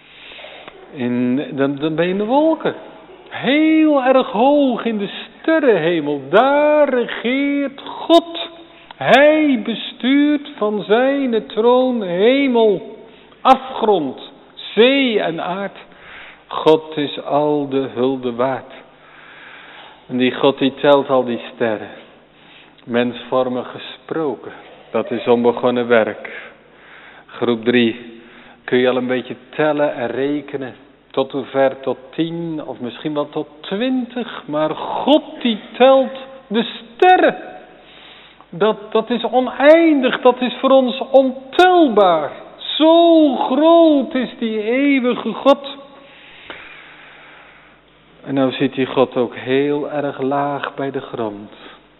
Dan ben je in de wolken. Heel erg hoog in de sterrenhemel. Daar regeert God. Hij bestuurt van zijn troon hemel, afgrond, zee en aard. God is al de hulde waard. En die God die telt al die sterren. Mensvormig gesproken. Dat is onbegonnen werk. Groep 3. Kun je al een beetje tellen en rekenen. Tot hoe ver? Tot 10 of misschien wel tot 20. Maar God die telt de sterren. Dat is oneindig. Dat is voor ons ontelbaar. Zo groot is die eeuwige God. En nou zit die God ook heel erg laag bij de grond.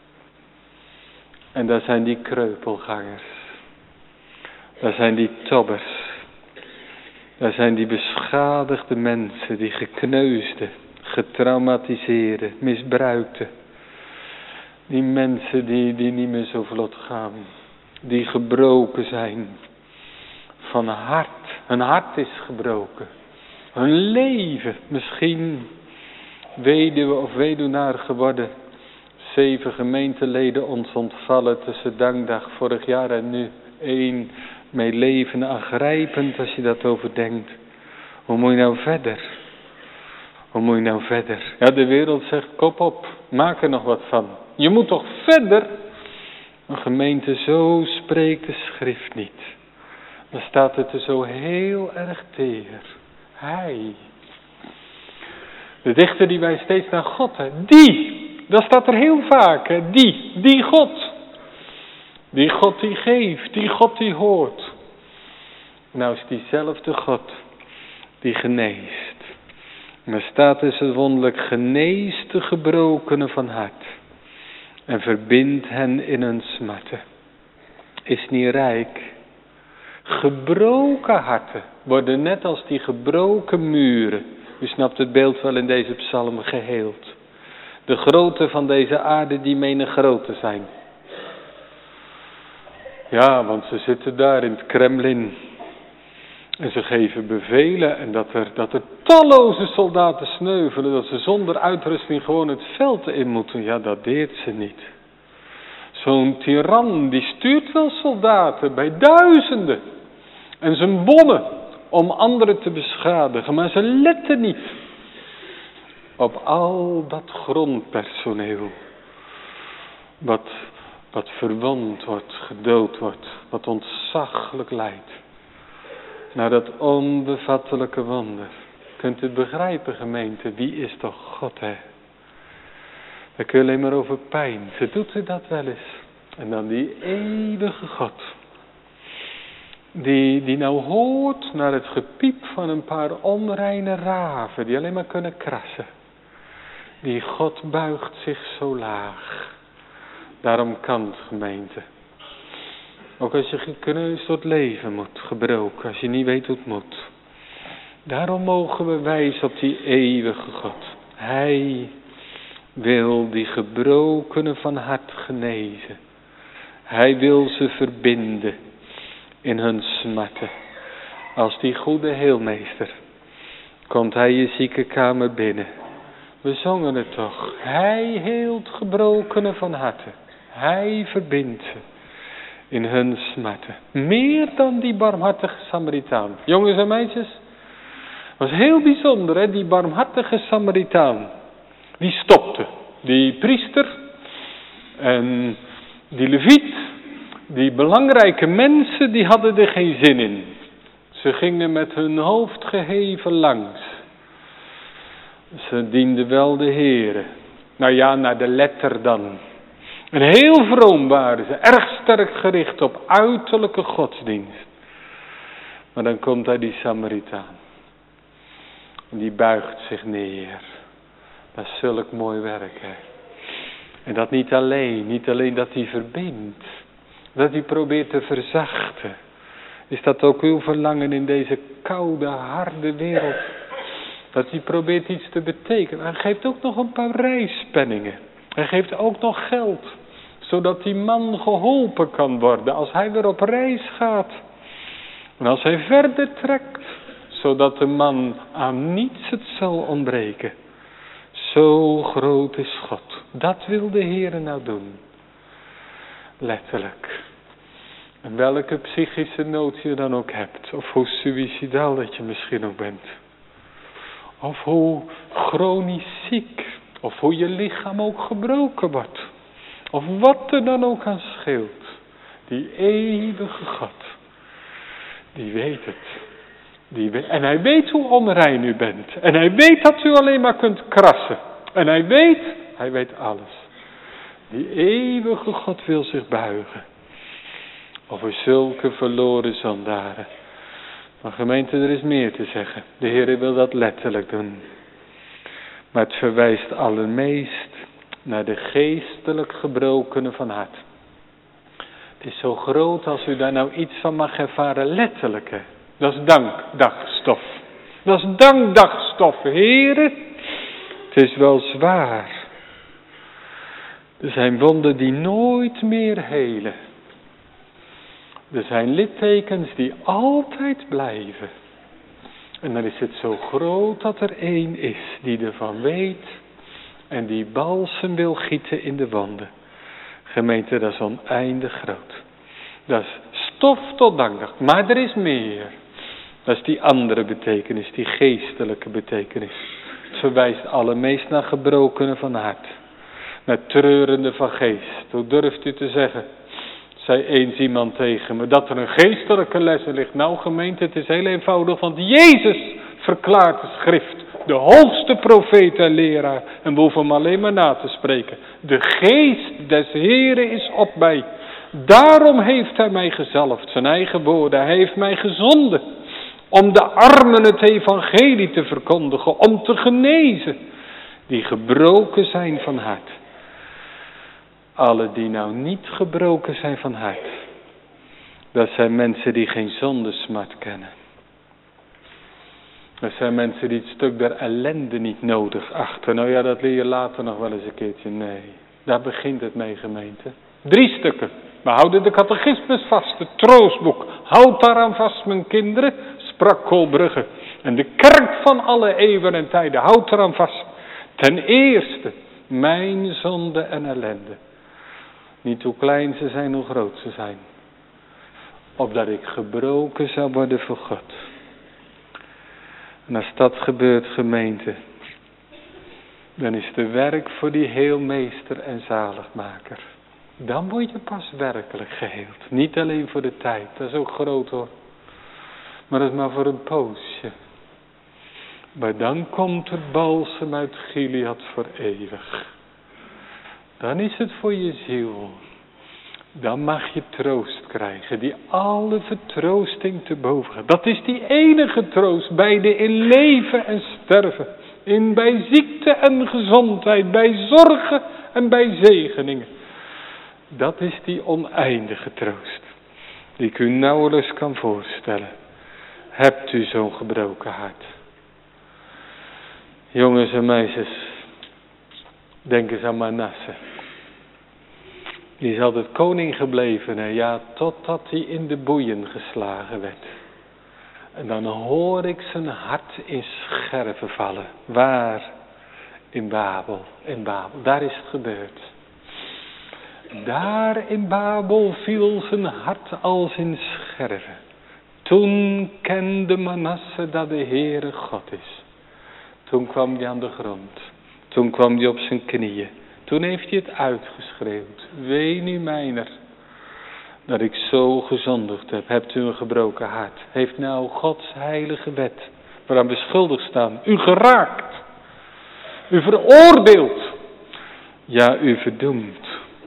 En daar zijn die kreupelgangers. Daar zijn die tobbers. Daar zijn die beschadigde mensen, die gekneusde, getraumatiseerde, misbruikte. Die mensen die niet meer zo vlot gaan. Die gebroken zijn. Van hart. Hun hart is gebroken. Hun leven misschien weduwe of weduwnaar geworden. 7 gemeenteleden ons ontvallen tussen dankdag vorig jaar en nu. 1 mee leven aangrijpend als je dat overdenkt. Hoe moet je nou verder? Hoe moet je nou verder? Ja, de wereld zegt kop op, maak er nog wat van. Je moet toch verder? Een gemeente, zo spreekt de schrift niet. Dan staat het er zo heel erg teer. Hij. De dichter die wij steeds naar God, dat staat er heel vaak, die God. Die God die geeft, die God die hoort. Nou is diezelfde God die geneest. Maar staat dus het wonderlijk, geneest de gebrokenen van hart. En verbindt hen in hun smarten. Is niet rijk. Gebroken harten worden net als die gebroken muren. U snapt het beeld wel in deze psalm geheeld. De grootte van deze aarde die menen groot te zijn. Ja, want ze zitten daar in het Kremlin. En ze geven bevelen en dat er talloze soldaten sneuvelen. Dat ze zonder uitrusting gewoon het veld in moeten. Ja, dat deert ze niet. Zo'n tiran die stuurt wel soldaten bij duizenden. En ze wonnen om anderen te beschadigen, maar ze letten niet op al dat grondpersoneel. Wat verwond wordt, gedood wordt, wat ontzaglijk lijdt. Naar dat onbevattelijke wonder. Kunt u het begrijpen, gemeente, wie is toch God, hè? Daar kun je alleen maar over pijn. Ze doet u dat wel eens. En dan die eeuwige God. Die nou hoort naar het gepiep van een paar onreine raven. Die alleen maar kunnen krassen. Die God buigt zich zo laag. Daarom kan het, gemeente. Ook als je gekneusd door het leven moet, gebroken. Als je niet weet hoe het moet. Daarom mogen we wijzen op die eeuwige God. Hij wil die gebrokenen van hart genezen. Hij wil ze verbinden in hun smarten. Als die goede heelmeester komt hij je ziekenkamer binnen. We zongen het toch. Hij heelt gebrokenen van harten. Hij verbindt ze in hun smarten. Meer dan die barmhartige Samaritaan. Jongens en meisjes. Was heel bijzonder, hè? Die barmhartige Samaritaan. Die stopte. Die priester en die leviet, die belangrijke mensen, die hadden er geen zin in. Ze gingen met hun hoofd geheven langs. Ze dienden wel de Heere. Nou ja, naar de letter dan. En heel vroom waren ze, erg sterk gericht op uiterlijke godsdienst. Maar dan komt daar die Samaritaan. En die buigt zich neer. Dat is zulk mooi werk, hè. En dat niet alleen dat hij verbindt. Dat hij probeert te verzachten. Is dat ook uw verlangen in deze koude, harde wereld? Dat hij probeert iets te betekenen. Hij geeft ook nog een paar reispenningen. Hij geeft ook nog geld. Zodat die man geholpen kan worden als hij weer op reis gaat. En als hij verder trekt. Zodat de man aan niets het zal ontbreken. Zo groot is God. Dat wil de Heere nou doen. Letterlijk. En welke psychische nood je dan ook hebt. Of hoe suïcidaal dat je misschien ook bent. Of hoe chronisch ziek. Of hoe je lichaam ook gebroken wordt. Of wat er dan ook aan scheelt. Die eeuwige God. Die weet het. En hij weet hoe onrein u bent. En hij weet dat u alleen maar kunt krassen. En hij weet alles. Die eeuwige God wil zich buigen. Over zulke verloren zondaren. Maar gemeente, er is meer te zeggen. De Heer wil dat letterlijk doen. Maar het verwijst allermeest naar de geestelijk gebrokenen van hart. Het is zo groot als u daar nou iets van mag ervaren, letterlijk. Hè? Dat is dankdagstof. Dat is dankdagstof, Heere. Het is wel zwaar. Er zijn wonden die nooit meer helen. Er zijn littekens die altijd blijven. En dan is het zo groot dat er één is die ervan weet en die balsem wil gieten in de wonden. Gemeente, dat is oneindig groot. Dat is stof tot dankdag. Maar er is meer. Dat is die andere betekenis, die geestelijke betekenis. Het verwijst allermeest naar gebrokenen van hart. Naar treurende van geest. Hoe durft u te zeggen? Zei eens iemand tegen me, dat er een geestelijke les in ligt. Nou gemeente, het is heel eenvoudig, want Jezus verklaart de schrift. De hoogste profeet en leraar. En we hoeven hem alleen maar na te spreken. De geest des Heren is op mij. Daarom heeft hij mij gezalfd, zijn eigen woorden. Hij heeft mij gezonden. Om de armen het evangelie te verkondigen. Om te genezen. Die gebroken zijn van hart. Alle die nou niet gebroken zijn van hart. Dat zijn mensen die geen zondesmart kennen. Dat zijn mensen die het stuk der ellende niet nodig achten. Nou ja, dat leer je later nog wel eens een keertje. Nee, daar begint het mee, gemeente. 3 stukken. We houden de catechismus vast, het troostboek. Houd daaraan vast, mijn kinderen, sprak Kolbrugge. En de kerk van alle eeuwen en tijden, houd eraan vast. Ten eerste, mijn zonde en ellende. Niet hoe klein ze zijn, hoe groot ze zijn. opdat ik gebroken zou worden voor God. En als dat gebeurt, gemeente, dan is het werk voor die heelmeester en zaligmaker. Dan word je pas werkelijk geheeld. Niet alleen voor de tijd, dat is ook groot hoor. Maar dat is maar voor een poosje. Maar dan komt er balsem uit Gilead voor eeuwig. Dan is het voor je ziel. Dan mag je troost krijgen die alle vertroosting te boven gaat. Dat is die enige troost, beide in leven en sterven. Bij ziekte en gezondheid, bij zorgen en bij zegeningen. Dat is die oneindige troost, die ik u nauwelijks kan voorstellen. Hebt u zo'n gebroken hart? Jongens en meisjes, denk eens aan Manasse. Die is altijd koning gebleven, hè? Ja, totdat hij in de boeien geslagen werd. En dan hoor ik zijn hart in scherven vallen. Waar? In Babel. In Babel. Daar is het gebeurd. Daar in Babel viel zijn hart als in scherven. Toen kende Manasse dat de Heere God is. Toen kwam hij aan de grond. Toen kwam hij op zijn knieën. Toen heeft hij het uitgeschreeuwd. Wee nu mijner, dat ik zo gezondigd heb. Hebt u een gebroken hart? Heeft nou Gods heilige wet, waaraan beschuldigd staan, u geraakt? U veroordeeld? Ja, u verdoemd.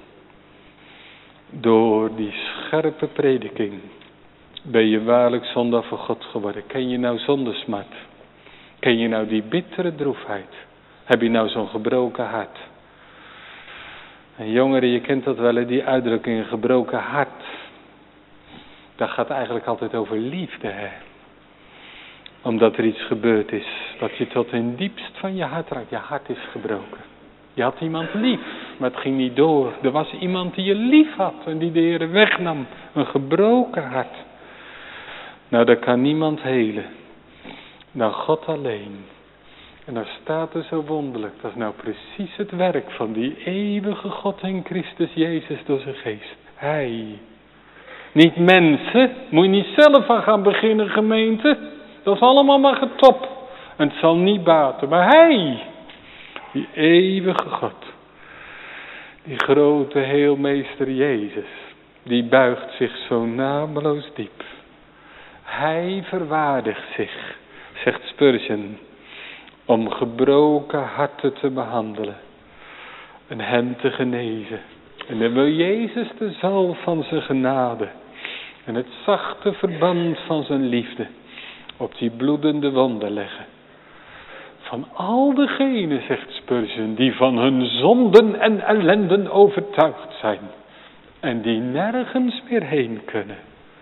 Door die scherpe prediking ben je waarlijk zondaar voor God geworden. Ken je nou zondesmart? Ken je nou die bittere droefheid? Heb je nou zo'n gebroken hart? En jongeren, je kent dat wel, die uitdrukking, een gebroken hart. Dat gaat eigenlijk altijd over liefde, hè. Omdat er iets gebeurd is, dat je tot in diepst van je hart raakt. Je hart is gebroken. Je had iemand lief, maar het ging niet door. Er was iemand die je lief had en die de Heer wegnam. Een gebroken hart. Nou, dat kan niemand helen. Nou, God alleen. En dan staat er zo wonderlijk, dat is nou precies het werk van die eeuwige God in Christus Jezus door zijn geest. Hij. Niet mensen, moet je niet zelf aan gaan beginnen, gemeente. Dat is allemaal maar getop. En het zal niet baten, maar hij. Die eeuwige God. Die grote heelmeester Jezus. Die buigt zich zo nameloos diep. Hij verwaardigt zich, zegt Spurgeon, om gebroken harten te behandelen en hen te genezen. En dan wil Jezus de zalf van zijn genade en het zachte verband van zijn liefde op die bloedende wonden leggen. Van al degenen, zegt Spurgeon, die van hun zonden en ellenden overtuigd zijn en die nergens meer heen kunnen.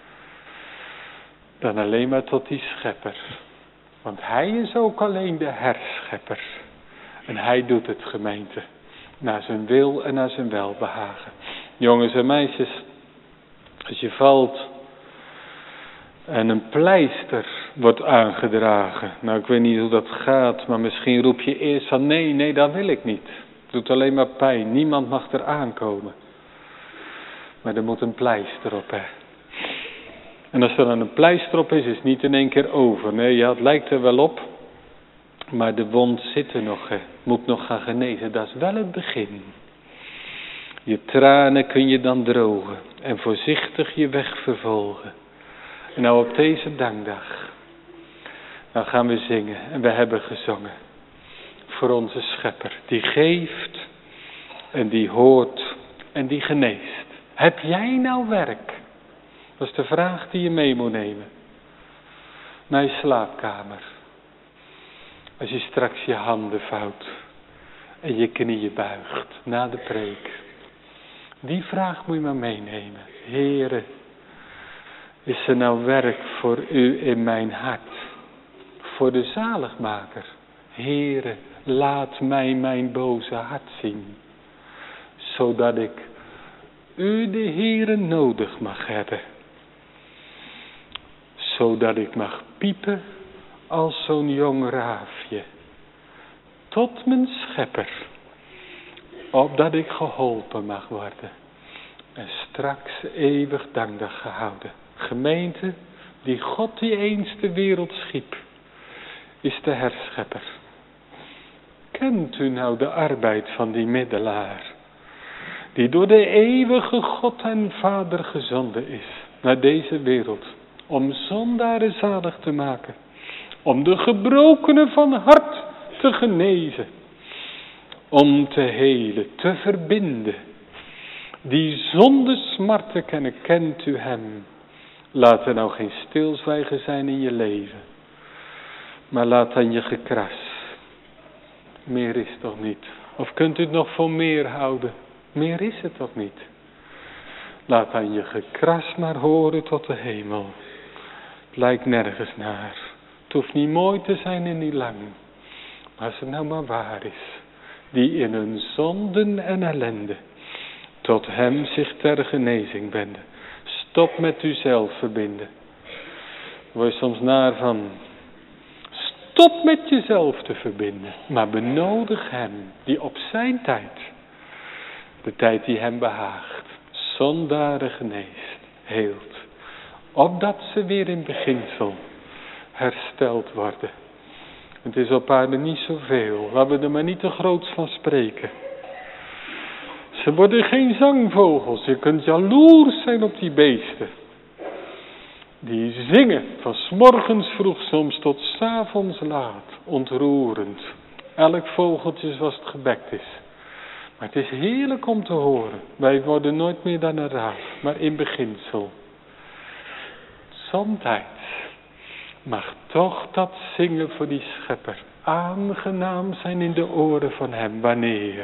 Dan alleen maar tot die schepper. Want hij is ook alleen de herschepper. En hij doet het, gemeente, naar zijn wil en naar zijn welbehagen. Jongens en meisjes, als je valt en een pleister wordt aangedragen. Nou, ik weet niet hoe dat gaat, maar misschien roep je eerst van nee, dat wil ik niet. Het doet alleen maar pijn, niemand mag er aankomen. Maar er moet een pleister op, hè. En als er dan een pleister op is het niet in één keer over. Nee, ja, het lijkt er wel op. Maar de wond zit er nog, hè. Moet nog gaan genezen. Dat is wel het begin. Je tranen kun je dan drogen. En voorzichtig je weg vervolgen. En nou op deze dankdag. Dan gaan we zingen. En we hebben gezongen. Voor onze schepper. Die geeft. En die hoort. En die geneest. Heb jij nou werk? Dat is de vraag die je mee moet nemen. Naar je slaapkamer. Als je straks je handen vouwt. En je knieën buigt. Na de preek. Die vraag moet je maar meenemen. Heere. Is er nou werk voor u in mijn hart? Voor de zaligmaker. Heere. Laat mij mijn boze hart zien. Zodat ik u de Heere nodig mag hebben. Zodat ik mag piepen als zo'n jong raafje. Tot mijn schepper. Opdat ik geholpen mag worden. En straks eeuwig dankdag gehouden. gemeente die God die eens de wereld schiep, is de herschepper. Kent u nou de arbeid van die middelaar, die door de eeuwige God en Vader gezonden is naar deze wereld, om zondaren zalig te maken, om de gebrokenen van hart te genezen, om te helen, te verbinden. Die zonder smarten kennen, kent u hem. Laat er nou geen stilzwijgen zijn in je leven, maar laat dan je gekras. Meer is toch niet? Of kunt u het nog voor meer houden? Meer is het toch niet? Laat dan je gekras maar horen tot de hemel. Het lijkt nergens naar. Het hoeft niet mooi te zijn en niet lang. Maar als het nou maar waar is. Die in hun zonden en ellende tot hem zich ter genezing wenden. Stop met uzelf verbinden. Word je soms naar van. Stop met jezelf te verbinden. Maar benodig hem die op zijn tijd, de tijd die hem behaagt, zondaren geneest, heelt. Opdat ze weer in beginsel hersteld worden. Het is op aarde niet zoveel. Laten we er maar niet te groots van spreken. Ze worden geen zangvogels. Je kunt jaloers zijn op die beesten. Die zingen van 's morgens vroeg soms tot 's avonds laat. Ontroerend. Elk vogeltje zoals het gebekt is. Maar het is heerlijk om te horen. Wij worden nooit meer dan een raaf. Maar in beginsel. Somtijds mag toch dat zingen voor die schepper aangenaam zijn in de oren van hem. Wanneer?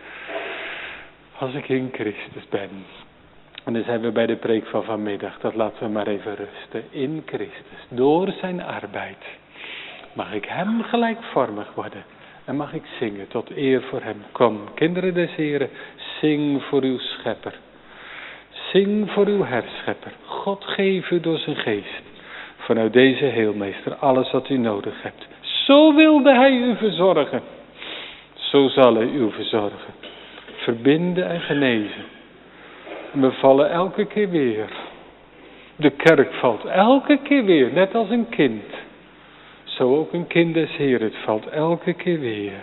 Als ik in Christus ben. En dan zijn we bij de preek van vanmiddag. Dat laten we maar even rusten. In Christus. Door zijn arbeid. Mag ik hem gelijkvormig worden. En mag ik zingen tot eer voor hem. Kom, kinderen des Heren. Zing voor uw schepper. Zing voor uw herschepper. God geef u door zijn geest. Vanuit deze heelmeester alles wat u nodig hebt. Zo wilde hij u verzorgen. Zo zal hij u verzorgen. Verbinden en genezen. En we vallen elke keer weer. De kerk valt elke keer weer, net als een kind. Zo ook een kind des Heeren, het valt elke keer weer.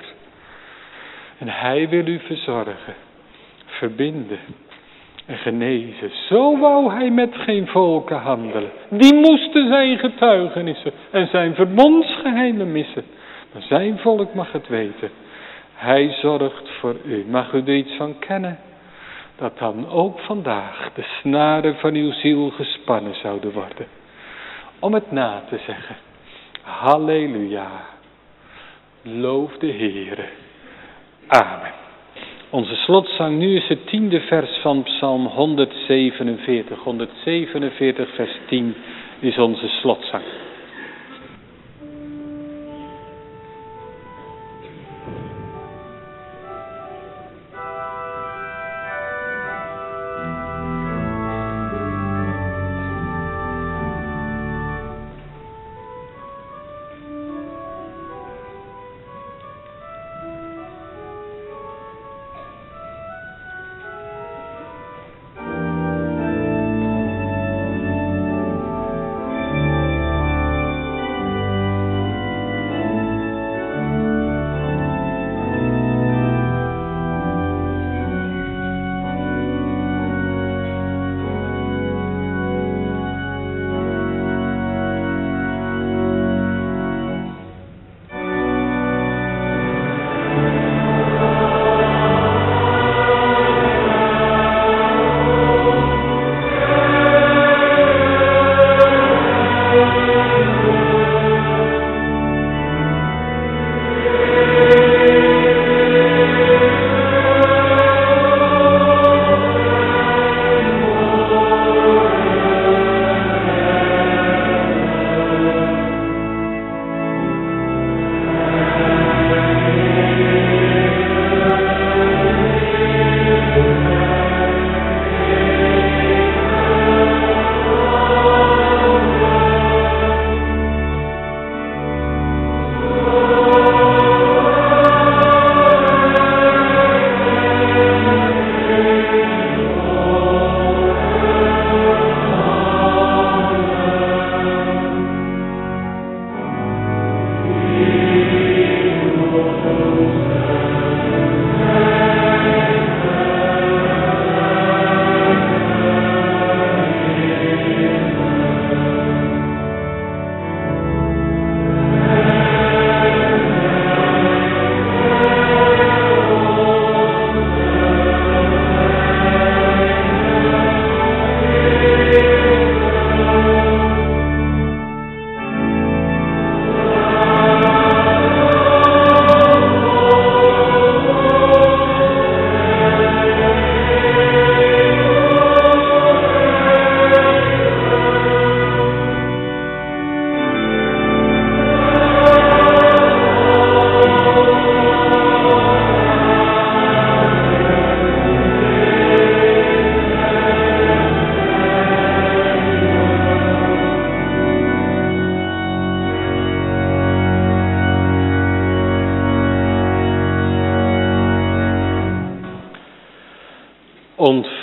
En hij wil u verzorgen, verbinden en genezen. Zo wou hij met geen volken handelen. Die moesten zijn getuigenissen en zijn verbondsgeheimen missen. Maar zijn volk mag het weten. Hij zorgt voor u. Mag u er iets van kennen? Dat dan ook vandaag de snaren van uw ziel gespannen zouden worden. Om het na te zeggen. Halleluja. Loof de Heere. Amen. Onze slotzang nu is het 10e vers van Psalm 147. 147 vers 10 is onze slotzang.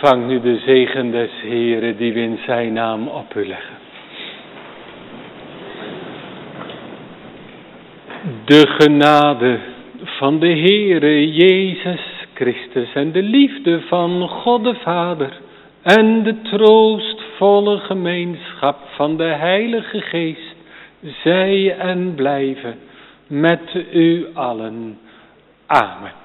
Ontvang nu de zegen des Heeren die we in zijn naam op u leggen. De genade van de Heere Jezus Christus en de liefde van God de Vader en de troostvolle gemeenschap van de Heilige Geest zij en blijven met u allen. Amen.